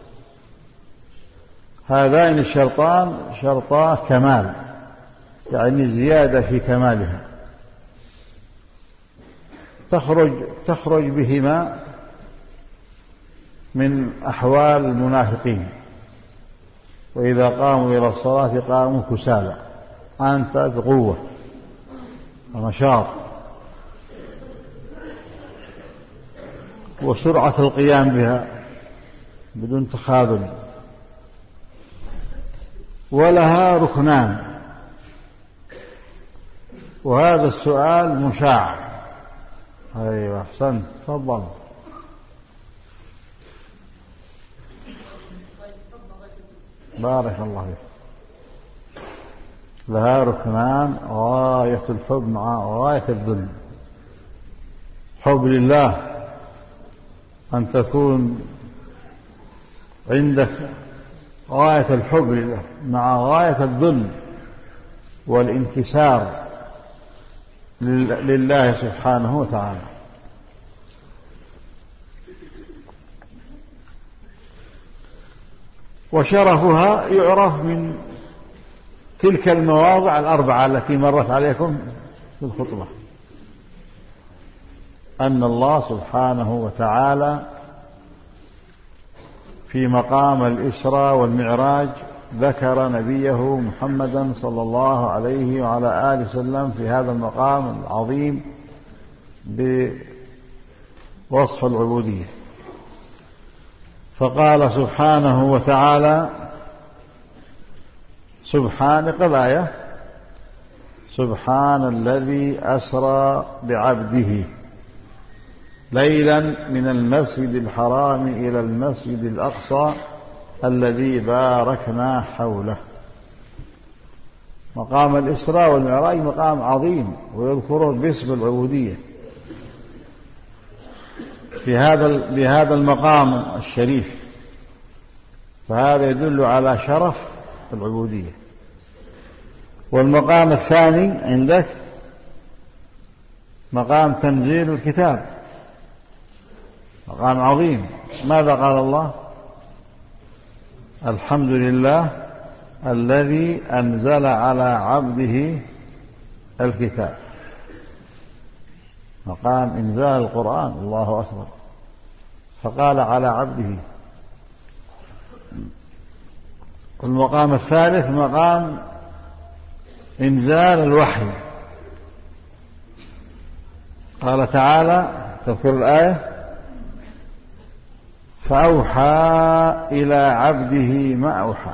هذان الشرطان شرطا كمال، يعني زيادة في كمالها. تخرج تخرج بهما من أحوال المنافقين، وإذا قاموا إلى الصلاة قاموا كسالى. أنت بقوة ونشاط وسرعة القيام بها بدون تخاذل. ولها ركنان، وهذا السؤال مشاع. أيوة أحسنت، تفضل. بارك الله فيك. لها ركنان: غاية الحب مع غاية الذل. حب لله، أن تكون عندك غاية الحب لله مع غاية الذل والانكسار لله سبحانه وتعالى. وشرفها يعرف من تلك المواضع الأربعة التي مرت عليكم في الخطبة، أن الله سبحانه وتعالى في مقام الإسراء والمعراج ذكر نبيه محمدا صلى الله عليه وعلى آله وسلم في هذا المقام العظيم بوصف العبودية، فقال سبحانه وتعالى: سبحان الآية: سبحان الذي أسرى بعبده ليلا من المسجد الحرام إلى المسجد الأقصى الذي باركنا حوله. مقام الإسراء والمعراج مقام عظيم، ويذكره باسم العبودية. في هذا بهذا المقام الشريف، فهذا يدل على شرف العبودية. والمقام الثاني عندك مقام تنزيل الكتاب، مقام عظيم. ماذا قال الله؟ الحمد لله الذي أنزل على عبده الكتاب. مقام إنزال القرآن، الله أكبر. فقال على عبده. المقام الثالث مقام إنزال الوحي. قال تعالى: تذكر الآية: فأوحى إلى عبده ما أوحى.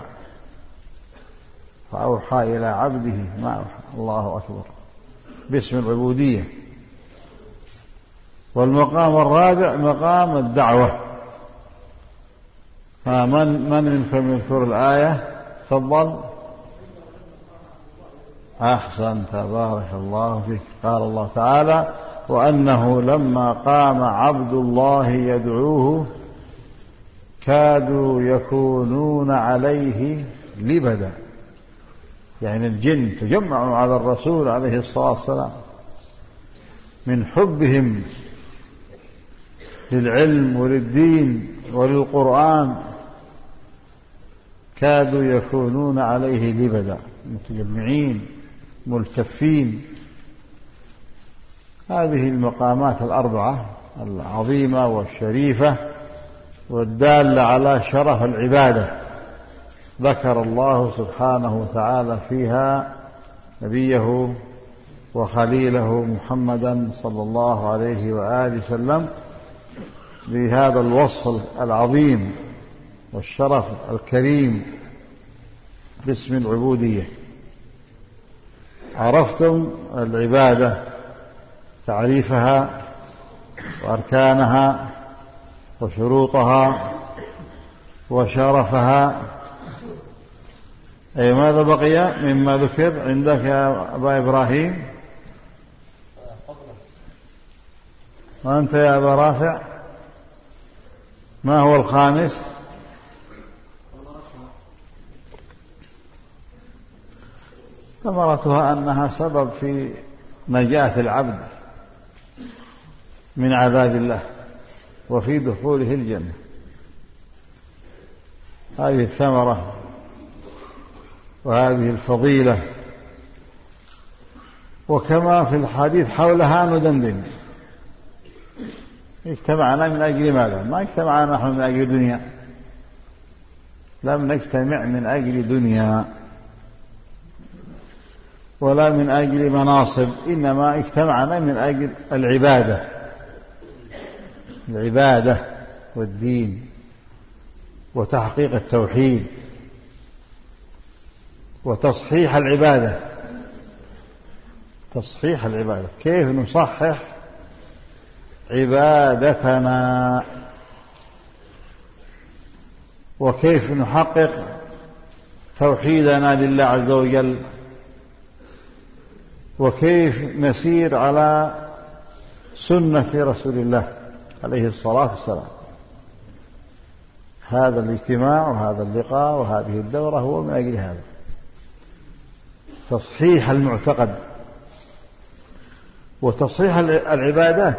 فأوحى إلى عبده ما أوحى. الله أكبر، باسم العبودية. والمقام الرابع مقام الدعوة. من من منكم يذكر الآية؟ تفضل. أحسنت، بارك الله فيك. قال الله تعالى: وأنه لما قام عبد الله يدعوه كادوا يكونون عليه لبدا. يعني الجن تجمعوا على الرسول عليه الصلاة والسلام من حبهم للعلم وللدين وللقرآن، كادوا يكونون عليه لبدا، متجمعين ملتفين. هذه المقامات الأربعة العظيمة والشريفة والدالة على شرف العبادة ذكر الله سبحانه وتعالى فيها نبيه وخليله محمدا صلى الله عليه وآله وسلم بهذا الوصف العظيم والشرف الكريم باسم العبودية. عرفتم العبادة، تعريفها وأركانها وشروطها وشرفها. أي ماذا بقي مما ذكر عندك يا أبا إبراهيم؟ وأنت يا أبا رافع ما هو الخامس؟ ثمرتها أنها سبب في نجاة العبد من عذاب الله وفي دخوله الجنة. هذه الثمرة وهذه الفضيلة. وكما في الحديث حولها ندندن، اجتمعنا من أجل ماذا؟ ما اجتمعنا نحن من أجل دنيا، لم نجتمع من أجل دنيا ولا من أجل مناصب، إنما اجتمعنا من أجل العبادة، العبادة والدين وتحقيق التوحيد وتصحيح العبادة. تصحيح العبادة، كيف نصحح عبادتنا وكيف نحقق توحيدنا لله عز وجل وكيف نسير على سنة رسول الله عليه الصلاة والسلام. هذا الاجتماع وهذا اللقاء وهذه الدورة هو من أجل هذا، تصحيح المعتقد وتصحيح العبادات،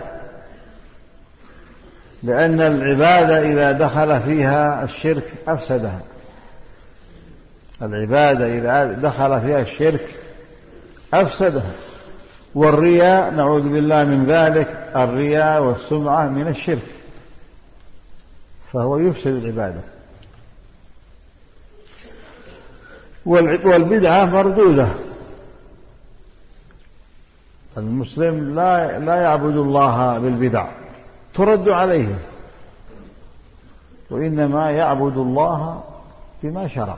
لأن العبادة إذا دخل فيها الشرك أفسدها. العبادة إذا دخل فيها الشرك أفسدها. والرياء نعوذ بالله من ذلك، الرياء والسمعة من الشرك، فهو يفسد العبادة. والبدعة مردودة. المسلم لا لا يعبد الله بالبدع، ترد عليه، وإنما يعبد الله بما شرع.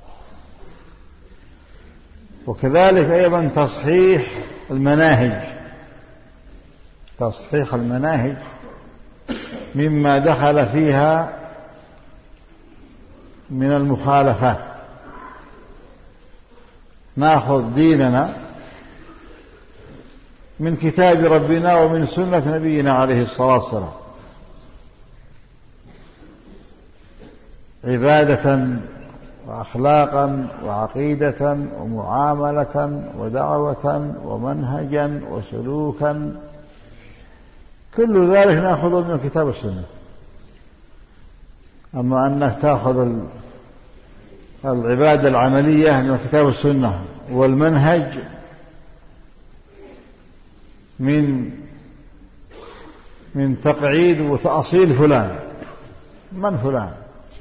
وكذلك أيضا تصحيح المناهج، تصحيح المناهج مما دخل فيها من المخالفات. نأخذ ديننا من كتاب ربنا ومن سنة نبينا عليه الصلاة والسلام، عبادة وأخلاقا وعقيدة ومعاملة ودعوة ومنهجا وسلوكا، كل ذلك نأخذه من الكتاب والسنة. أما أنك تأخذ العبادة العملية من الكتاب والسنة والمنهج من من تقعيد وتأصيل فلان، من فلان؟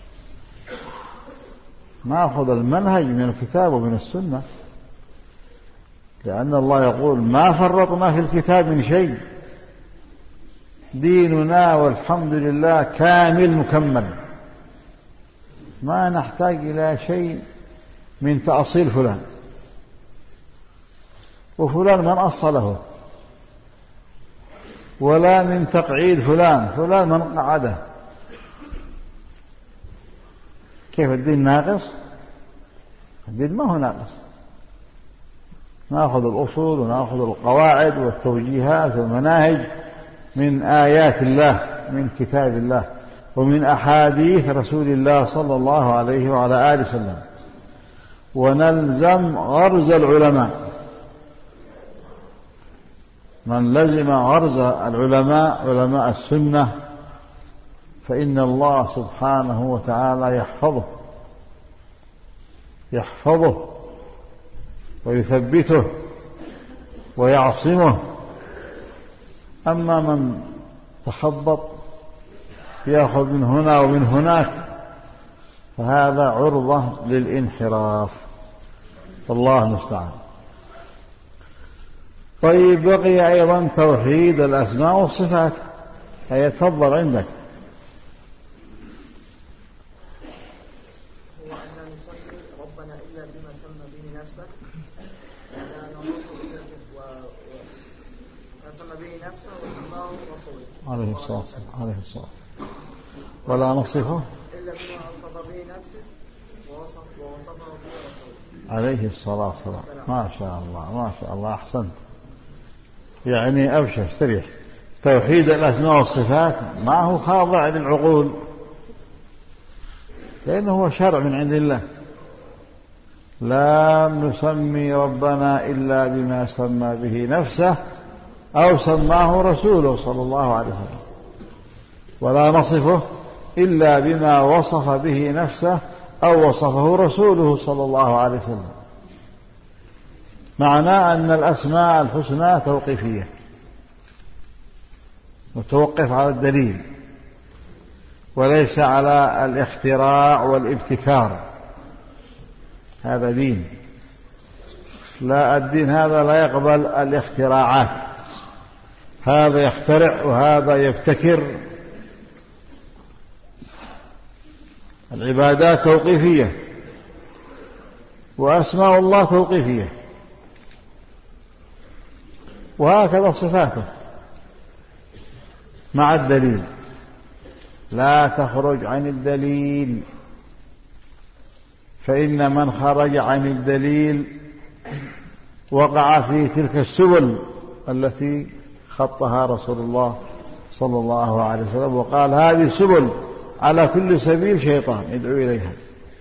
نأخذ المنهج من الكتاب ومن السنة، لأن الله يقول ما فرطنا في الكتاب من شيء، ديننا والحمد لله كامل مكمل، ما نحتاج إلى شيء من تأصيل فلان، وفلان من أصله، ولا من تقعيد فلان، فلان من قعده. كيف الدين ناقص؟ الدين ما هو ناقص. نأخذ الأصول ونأخذ القواعد والتوجيهات والمناهج من آيات الله، من كتاب الله، ومن أحاديث رسول الله صلى الله عليه وعلى آله وسلم، ونلزم غرز العلماء. من لزم غرز العلماء، علماء السنة، فإن الله سبحانه وتعالى يحفظه يحفظه ويثبته ويعصمه. أما من تخبط يأخذ من هنا ومن هناك فهذا عرضة للانحراف، الله المستعان. طيب، بقي أيضا توحيد الأسماء والصفات. هيا تفضل عندك. هو أن نسمي ربنا إلا بما سمى به نفسه، ولا نملك ما سمى به نفسه وسماه رسوله عليه الصلاة والسلام عليه الصلاة، ولا نصفه إلا بما وصف به نفسه ووصف ووصفه به رسوله عليه الصلاة والسلام. ما شاء الله ما شاء الله، أحسنت. يعني أبشر استريح. توحيد الأسماء والصفات ما هو خاضع للعقول، لأنه هو شرع من عند الله. لا نسمي ربنا إلا بما سمى به نفسه أو سماه رسوله صلى الله عليه وسلم، ولا نصفه إلا بما وصف به نفسه أو وصفه رسوله صلى الله عليه وسلم. معناه أن الأسماء الحسنى توقيفية، متوقف على الدليل وليس على الاختراع والابتكار. هذا دين. لا، الدين هذا لا يقبل الاختراعات، هذا يخترع وهذا يبتكر. العبادات توقيفية وأسماء الله توقيفية، وهكذا صفاته مع الدليل، لا تخرج عن الدليل، فإن من خرج عن الدليل وقع في تلك السبل التي خطها رسول الله صلى الله عليه وسلم وقال هذه سبل على كل سبيل شيطان يدعو إليها.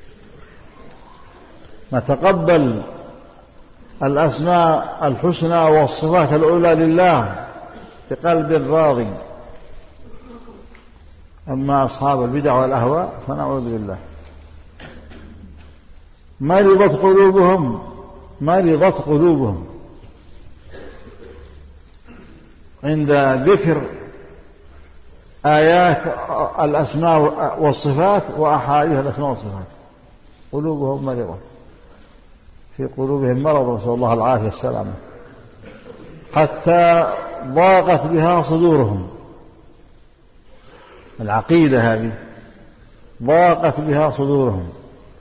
نتقبل الأسماء الحسنى والصفات الأولى لله بقلب راضي، أما أصحاب البدع والأهواء فنعوذ بالله. مرضت قلوبهم مرضت قلوبهم عند ذكر آيات الأسماء والصفات وأحاديث الأسماء والصفات. قلوبهم مرضة، في قلوبهم مرض، نسأل الله العافية والسلامة، حتى ضاقت بها صدورهم. العقيدة هذه ضاقت بها صدورهم.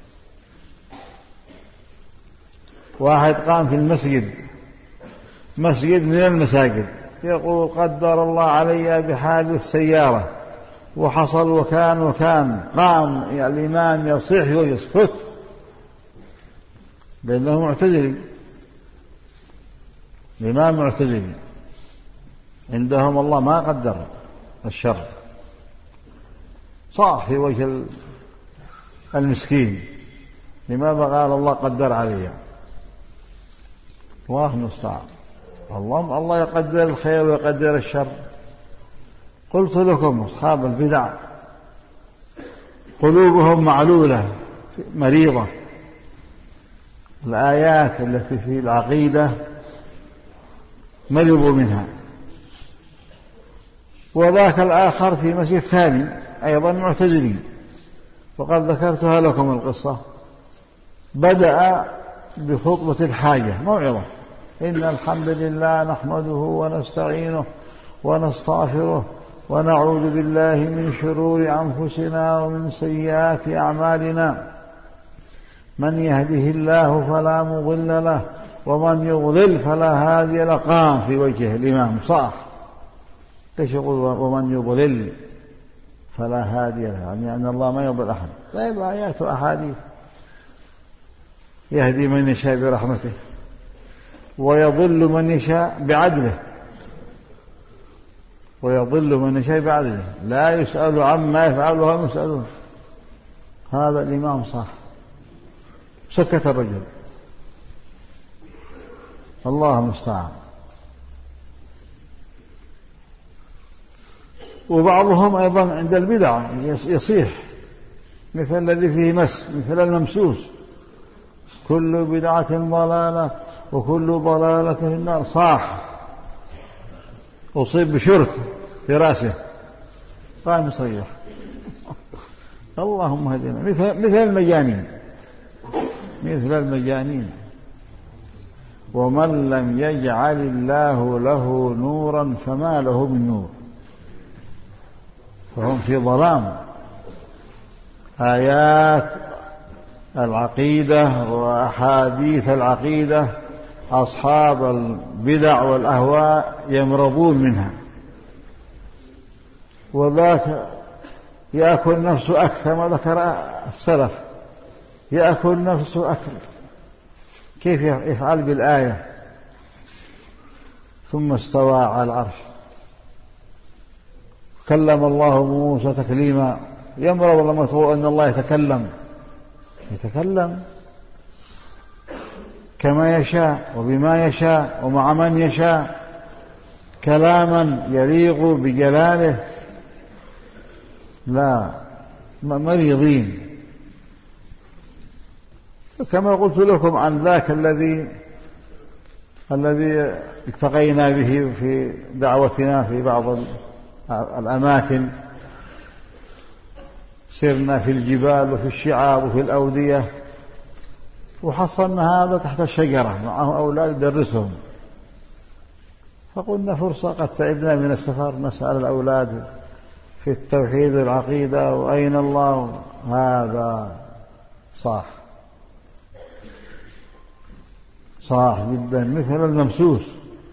واحد قام في المسجد، مسجد من المساجد، يقول قدر الله علي بحادث سيارة وحصل وكان وكان، قام الإمام يصيح ويسكت بأنه معتزلي. الإمام معتزلي، عندهم الله ما قدر الشر، صاح في وجه المسكين، لماذا قال الله قدر علي؟ الله المستعان. الله الله يقدر الخير ويقدر الشر. قلت لكم أصحاب البدع قلوبهم معلولة مريضة. الآيات التي في العقيدة مرضوا منها. وذاك الآخر في مسجد ثاني أيضا معتزلي، وقد ذكرتها لكم القصة. بدأ بخطبة الحاجة، موعظة: إن الحمد لله نحمده ونستعينه ونستغفره ونعوذ بالله من شرور أنفسنا ومن سيئات أعمالنا، من يهده الله فلا مضل له ومن يضلل فلا هادي له. قام في وجه الإمام صاح، ليش يقول ومن يضلل فلا هادي له؟ يعني أن الله ما يضل أحد. طيب، آيات وأحاديث: يهدي من يشاء برحمته ويضل من يشاء بعدله ويضل من يشاء بعدله، لا يسأل عما يفعل وهم يسألون. هذا الإمام صح، سكت الرجل. الله المستعان. وبعضهم أيضا عند البدع يصيح، مثل الذي فيه مس، مثل الممسوس: كل بدعة ضلالة وكل ضلالة في النار. صاح، أصيب بشرط في رأسه، قام يصيح. اللهم هدنا. مثل مثل المجانين مثل المجانين. ومن لم يجعل الله له نورا فما له من نور، فهم في ظلام. آيات العقيدة وأحاديث العقيدة أصحاب البدع والأهواء يمرضون منها، وذاك يأكل نفسه أكثر ما ذكر السلف، يأكل نفسه أكل. كيف يفعل بالآية: ثم استوى على العرش، كلم الله موسى تكليما. يمرض لما تقول أن الله يتكلم يتكلم كما يشاء وبما يشاء ومع من يشاء، كلاما يليق بجلاله. لا، مريضين. كما قلت لكم عن ذاك الذي الذي التقينا به في دعوتنا في بعض الأماكن، سرنا في الجبال وفي الشعاب وفي الأودية، وحصلنا هذا تحت الشجرة معه أولاد يدرسهم، فقلنا فرصة قد تعبنا من السفر نسأل الأولاد في التوحيد والعقيدة وأين الله. هذا صح صح جدا مثل الممسوس.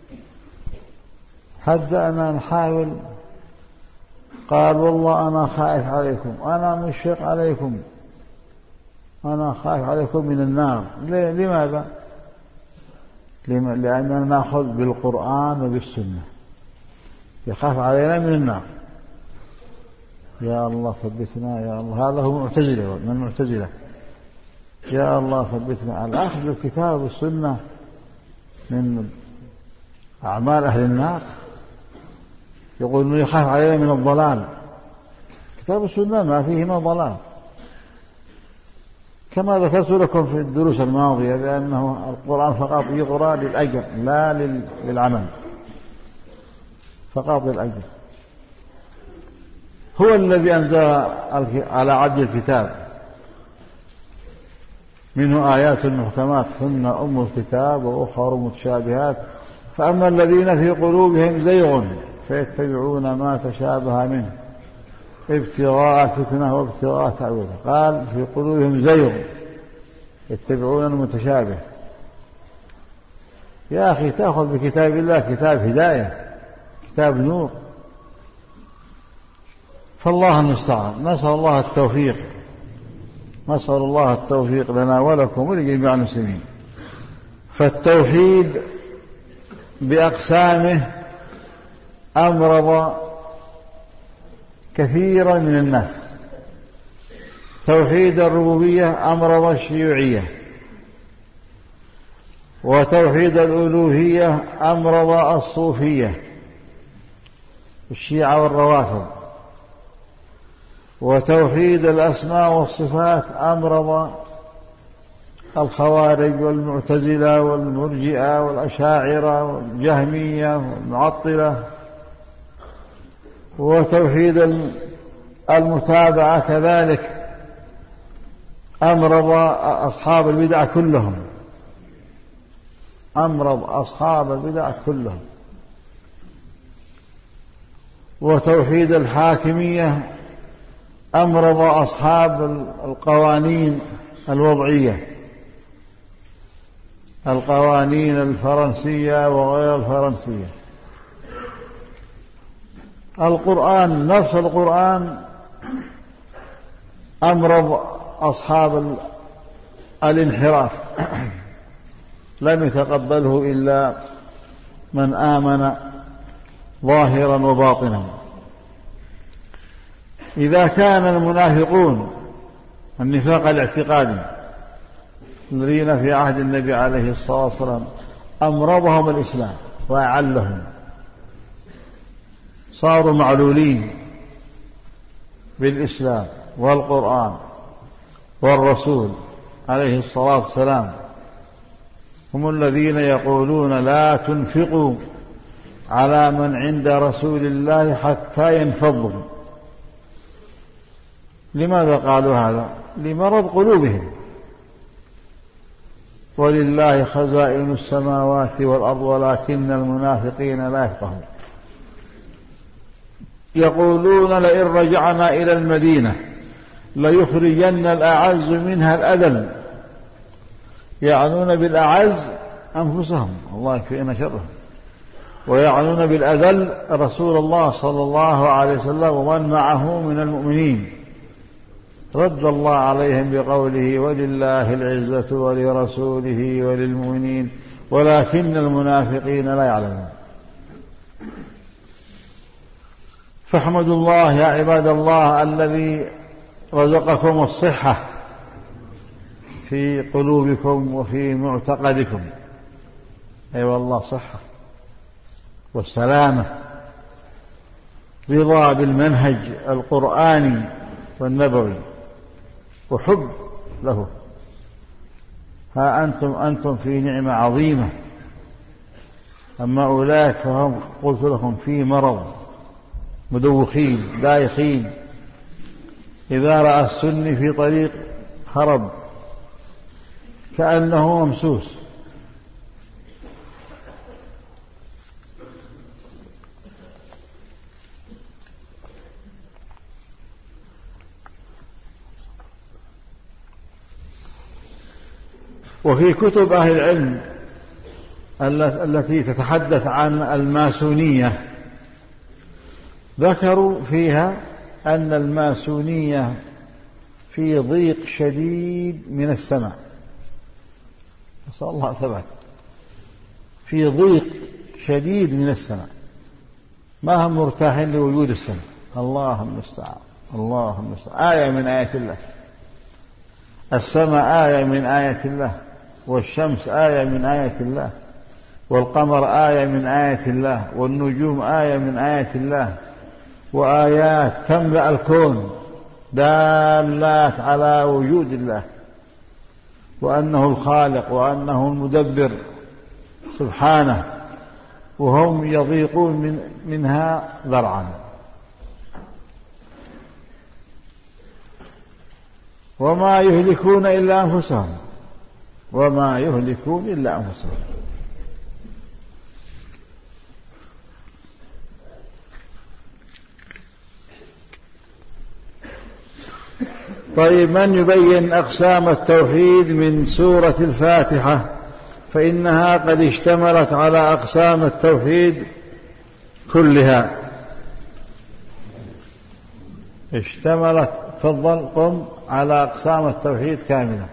حتى أنا نحاول، قال والله أنا خائف عليكم، أنا مشفق عليكم، أنا خائف عليكم من النار. لماذا؟ لأننا نأخذ بالقرآن وبالسنة، يخاف علينا من النار. يا الله ثبتنا يا الله. هذا هو معتزلة من المعتزلة. يا الله ثبتنا. الأخذ بالكتاب والسنة من أعمال أهل النار. يقول إنه يخاف علينا من الضلال. كتاب السنة ما فيهما ضلال، كما ذكرت لكم في الدروس الماضية بأنه القرآن فقط يقرأ للأجر لا للعمل، فقط للأجر. هو الذي أنزل على عبد الكتاب منه آيات محكمات هن أم الكتاب وأخر متشابهات، فأما الذين في قلوبهم زيغ فيتبعون ما تشابه منه ابتغاء الفتنة وابتغاء تأويله. قال في قلوبهم زيغ يتبعون المتشابه. يا أخي تأخذ بكتاب الله كتاب هداية، كتاب نور. فالله المستعان. نسأل الله التوفيق، نسأل الله التوفيق لنا ولكم ولجميع المسلمين. فالتوحيد بأقسامه أمرض كثيرا من الناس. توحيد الربوبية أمرض الشيوعية، وتوحيد الألوهية أمرض الصوفية الشيعة والروافض، وتوحيد الأسماء والصفات أمرض الخوارج والمعتزلة والمرجئة والأشاعرة والجهمية والمعطلة. وتوحيد المتابعة كذلك أمرض أصحاب البدع كلهم، أمرض أصحاب البدع كلهم. وتوحيد الحاكمية أمرض أصحاب القوانين الوضعية، القوانين الفرنسية وغير الفرنسية. القرآن نفس القرآن أمرض أصحاب الانحراف، لم يتقبله إلا من آمن ظاهرا وباطنا. إذا كان المنافقون النفاق الاعتقادي الذين في عهد النبي عليه الصلاة والسلام أمرضهم الإسلام وأعلهم، صاروا معلولين بالإسلام والقرآن والرسول عليه الصلاة والسلام. هم الذين يقولون لا تنفقوا على من عند رسول الله حتى ينفضوا. لماذا قالوا هذا؟ لمرض قلوبهم. ولله خزائن السماوات والأرض ولكن المنافقين لا يفقهون. يقولون لئن رجعنا إلى المدينة ليخرجن الأعز منها الأذل. يعنون بالأعز أنفسهم، الله يكفينا شرهم، ويعنون بالأذل رسول الله صلى الله عليه وسلم ومن معه من المؤمنين. رد الله عليهم بقوله ولله العزة ولرسوله وللمؤمنين ولكن المنافقين لا يعلمون. فاحمدوا الله يا عباد الله الذي رزقكم الصحة في قلوبكم وفي معتقدكم. أي أيوة والله صحة والسلامة، رضا بالمنهج القرآني والنبوي وحب له. ها أنتم أنتم في نعمة عظيمة، أما أولئك فهم قلت لكم في مرض مدوخين دايخين. إذا رأى السني في طريق هرب كأنه ممسوس. وفي كتب أهل العلم التي تتحدث عن الماسونية ذكروا فيها أن الماسونية في ضيق شديد من السماء، نسأل الله ثبات، في ضيق شديد من السماء، ما هم مرتاحين لوجود السماء. الله المستعان، الله المستعان. آية من آيات الله، السماء آية من آيات الله، والشمس آية من آيات الله، والقمر آية من آيات الله، والنجوم آية من آيات الله، وآيات تملأ الكون دالات على وجود الله وأنه الخالق وأنه المدبر سبحانه، وهم يضيقون من منها ذرعا. وما يهلكون إلا أنفسهم، وما يهلكون إلا أنفسهم. طيب، من يبين أقسام التوحيد من سورة الفاتحة، فإنها قد اشتملت على أقسام التوحيد كلها. اشتملت، تفضل قم، على أقسام التوحيد كاملة.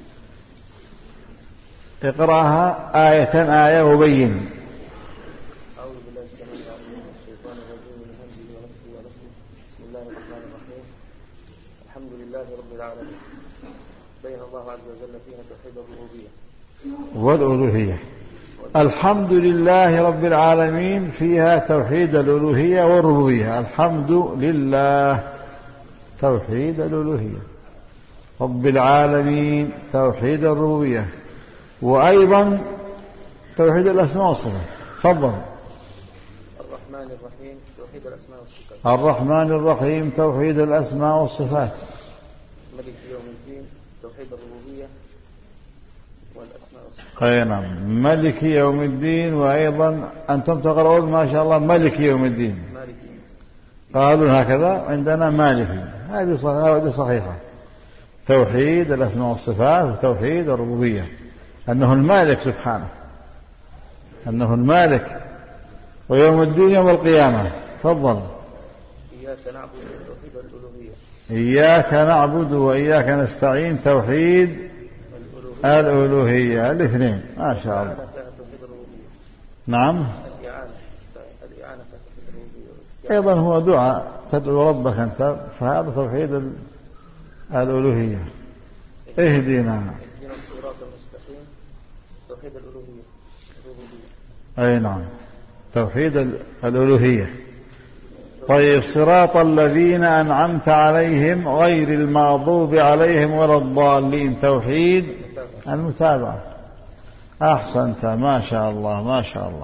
اقرأها آية آية وبين. أعوذ بالله السميع العليم من الشيطان الرجيم من همزه ونفخه ونفخه. بسم الله الرحمن الرحيم. الحمد لله رب العالمين، بين الله عز وجل فيها توحيد الربوبية والألوهية. الحمد لله رب العالمين فيها توحيد الألوهية والربوبية. الحمد لله توحيد الألوهية، رب العالمين توحيد الربوبية، وأيضا توحيد الأسماء والصفات. تفضل. الرحمن الرحيم توحيد الأسماء والصفات. الرحمن الرحيم توحيد الأسماء والصفات. ملك يوم الدين توحيد الربوبية والأسماء والصفات. أي نعم، ملك يوم الدين. وأيضا أنتم تقرؤون ما شاء الله ملك يوم الدين، مالك. قالوا هكذا، عندنا مالك. هذه صحيحة، توحيد الأسماء والصفات وتوحيد الربوبية، أنه المالك سبحانه، أنه المالك، ويوم الدين يوم القيامة. تفضل. إياك نعبد توحيد الألوهية. إياك نعبد وإياك نستعين توحيد الألوهية. الاثنين ما شاء الله. نعم. الإعانة توحيد الربوبية. أيضا هو دعاء تدعو ربك أنت، فهذا توحيد الألوهية. اهدنا الصراط المستقيم توحيد الألوهية الربوبية. أي نعم، توحيد الألوهية. طيب، صراط الذين أنعمت عليهم غير المغضوب عليهم ولا الضالين، توحيد المتابعة. أحسنت، ما شاء الله ما شاء الله.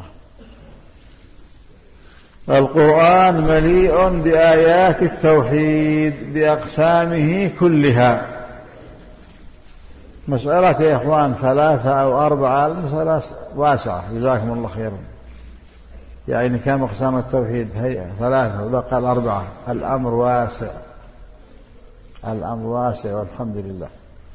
القرآن مليء بآيات التوحيد بأقسامه كلها. مسألة يا إخوان ثلاثة أو أربعة، المسألة واسعة، جزاكم الله خيرا. يعني كم أقسام التوحيد؟ هي ثلاثة ولا قال أربعة. الأمر واسع، الأمر واسع والحمد لله.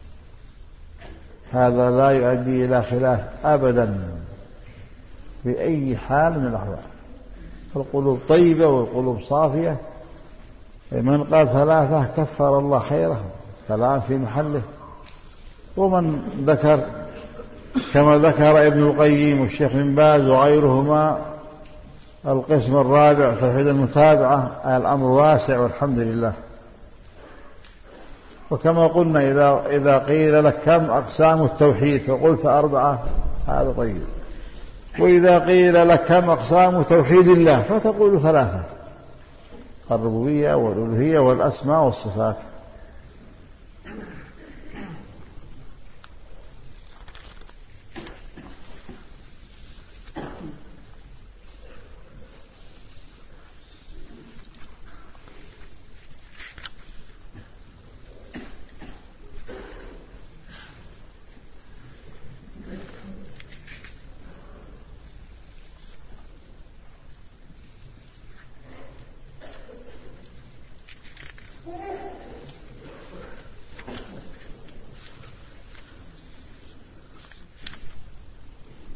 هذا لا يؤدي إلى خلاف أبدا بأي حال من الأحوال. القلوب طيبة والقلوب صافية. من قال ثلاثة كفر الله خيره، كلام في محله. ومن ذكر كما ذكر ابن القيم والشيخ بن باز وغيرهما القسم الرابع توحيد المتابعة، الأمر واسع والحمد لله. وكما قلنا إذا إذا قيل لك كم أقسام التوحيد فقلت أربعة، هذا طيب. وإذا قيل لك كم أقسام توحيد الله فتقول ثلاثة: الربوبية والألوهية والأسماء والصفات.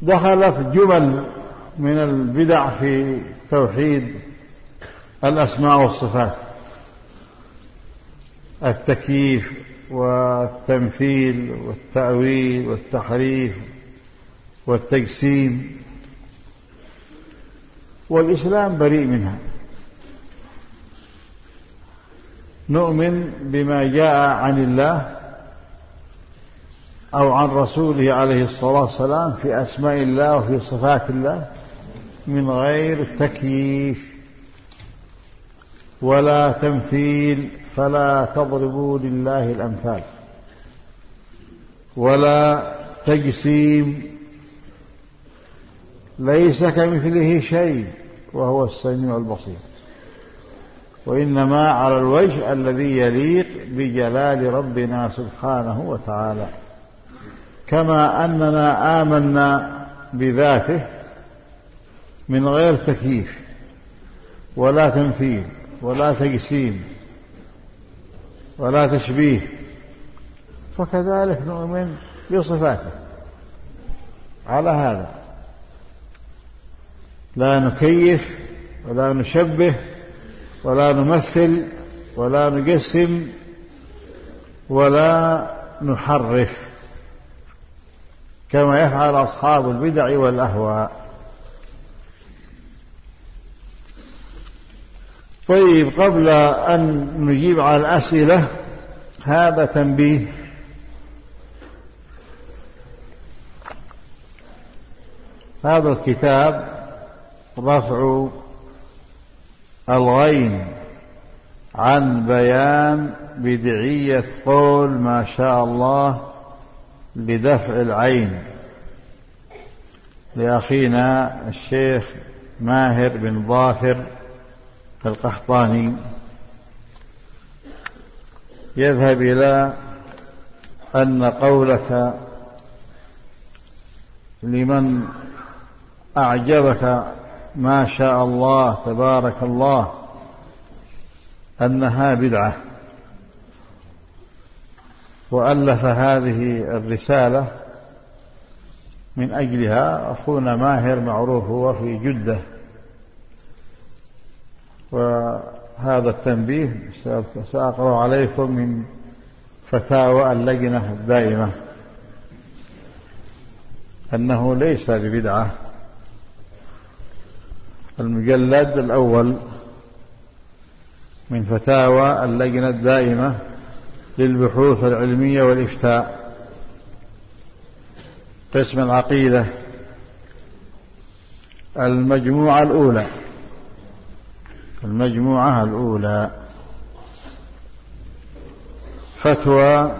دخلت جمل من البدع في توحيد الأسماء والصفات، التكييف والتمثيل والتأويل والتحريف والتجسيم، والإسلام بريء منها. نؤمن بما جاء عن الله أو عن رسوله عليه الصلاة والسلام في أسماء الله وفي صفات الله من غير تكييف ولا تمثيل، فلا تضربوا لله الأمثال، ولا تجسيم، ليس كمثله شيء وهو السميع البصير، وإنما على الوجه الذي يليق بجلال ربنا سبحانه وتعالى، كما أننا آمنا بذاته من غير تكييف ولا تمثيل ولا تجسيم ولا تشبيه، فكذلك نؤمن بصفاته على هذا، لا نكيف ولا نشبه ولا نمثل ولا نجسم ولا نحرف كما يفعل أصحاب البدع والأهواء. طيب، قبل أن نجيب على الأسئلة هذا تنبيه. هذا الكتاب رفع الغين عن بيان بدعية قول ما شاء الله بدفع العين لأخينا الشيخ ماهر بن ظافر القحطاني، يذهب إلى أن قولك لمن أعجبك ما شاء الله تبارك الله أنها بدعة، وألف هذه الرسالة من أجلها أخونا ماهر، معروف هو في جدة. وهذا التنبيه سأقرأ عليكم من فتاوى اللجنة الدائمة أنه ليس ببدعة. المجلد الأول من فتاوى اللجنة الدائمة للبحوث العلمية والإفتاء، قسم العقيدة، المجموعة الأولى المجموعة الأولى فتوى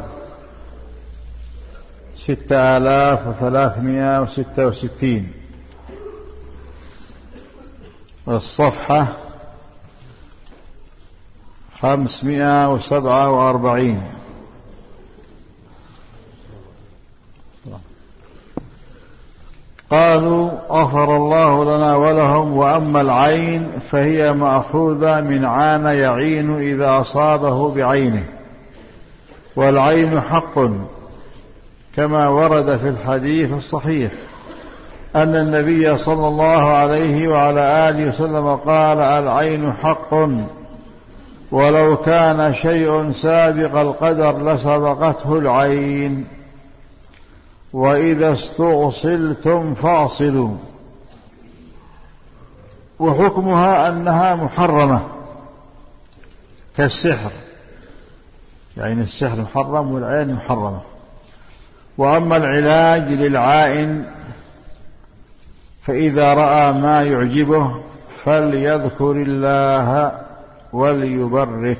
ستة آلاف وثلاثمائة وستة وستين، والصفحة خمسمائة وسبعة وأربعين. قالوا غفر الله لنا ولهم: وأما العين فهي مأخوذة من عان يعين إذا أصابه بعينه، والعين حق كما ورد في الحديث الصحيح أن النبي صلى الله عليه وعلى آله وسلم قال: العين حق، ولو كان شيء سابق القدر لسبقته العين، وإذا استغصلتم فاصلوا. وحكمها أنها محرمة كالسحر، يعني السحر محرم والعين محرمة. وأما العلاج للعائن فإذا رأى ما يعجبه فليذكر الله وليبرك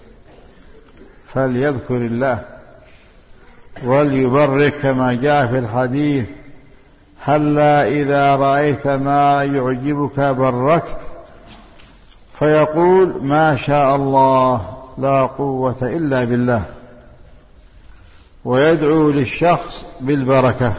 فليذكر الله وليبرك كما جاء في الحديث: هلا إذا رأيت ما يعجبك بركت، فيقول: ما شاء الله لا قوة إلا بالله، ويدعو للشخص بالبركة،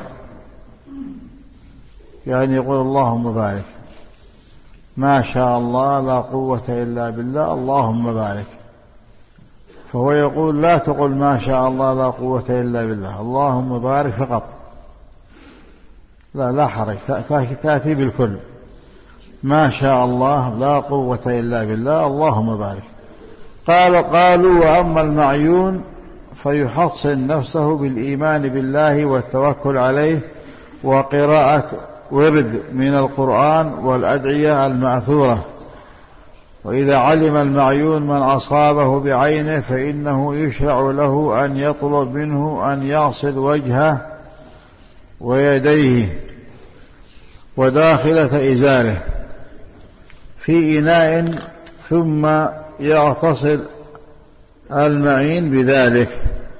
يعني يقول: اللهم بارك، ما شاء الله لا قوة إلا بالله، اللهم بارك. فهو يقول: لا تقل ما شاء الله لا قوة إلا بالله، اللهم بارك فقط، لا لا حرج، تأتي بالكل. ما شاء الله لا قوة إلا بالله اللهم بارك. قال قالوا وأما المعيون فيحصن نفسه بالإيمان بالله والتوكل عليه وقراءة ورد من القرآن والأدعية المأثورة. وإذا علم المعيون من أصابه بعينه فإنه يشرع له أن يطلب منه أن يغسل وجهه ويديه وداخلة إزاره في إناء ثم يغتسل المعين بذلك،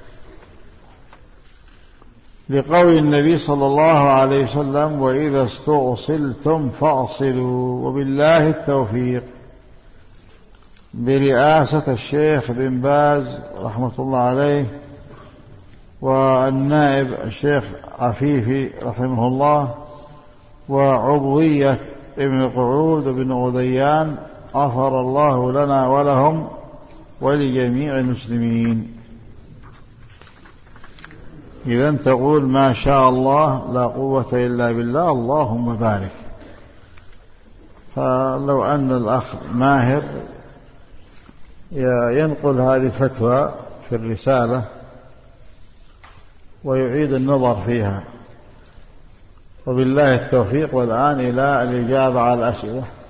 لقول النبي صلى الله عليه وسلم وإذا استغسلتم فاغسلوا وبالله التوفيق، برئاسة الشيخ بن باز رحمة الله عليه والنائب الشيخ عفيفي رحمه الله وعضوية ابن قعود وابن غديان، غفر الله لنا ولهم ولجميع المسلمين. إذن تقول ما شاء الله لا قوة إلا بالله اللهم بارك. فلو أن الأخ ماهر ينقل هذه الفتوى في الرسالة ويعيد النظر فيها. وبالله التوفيق. والآن إلى الإجابة على الأسئلة.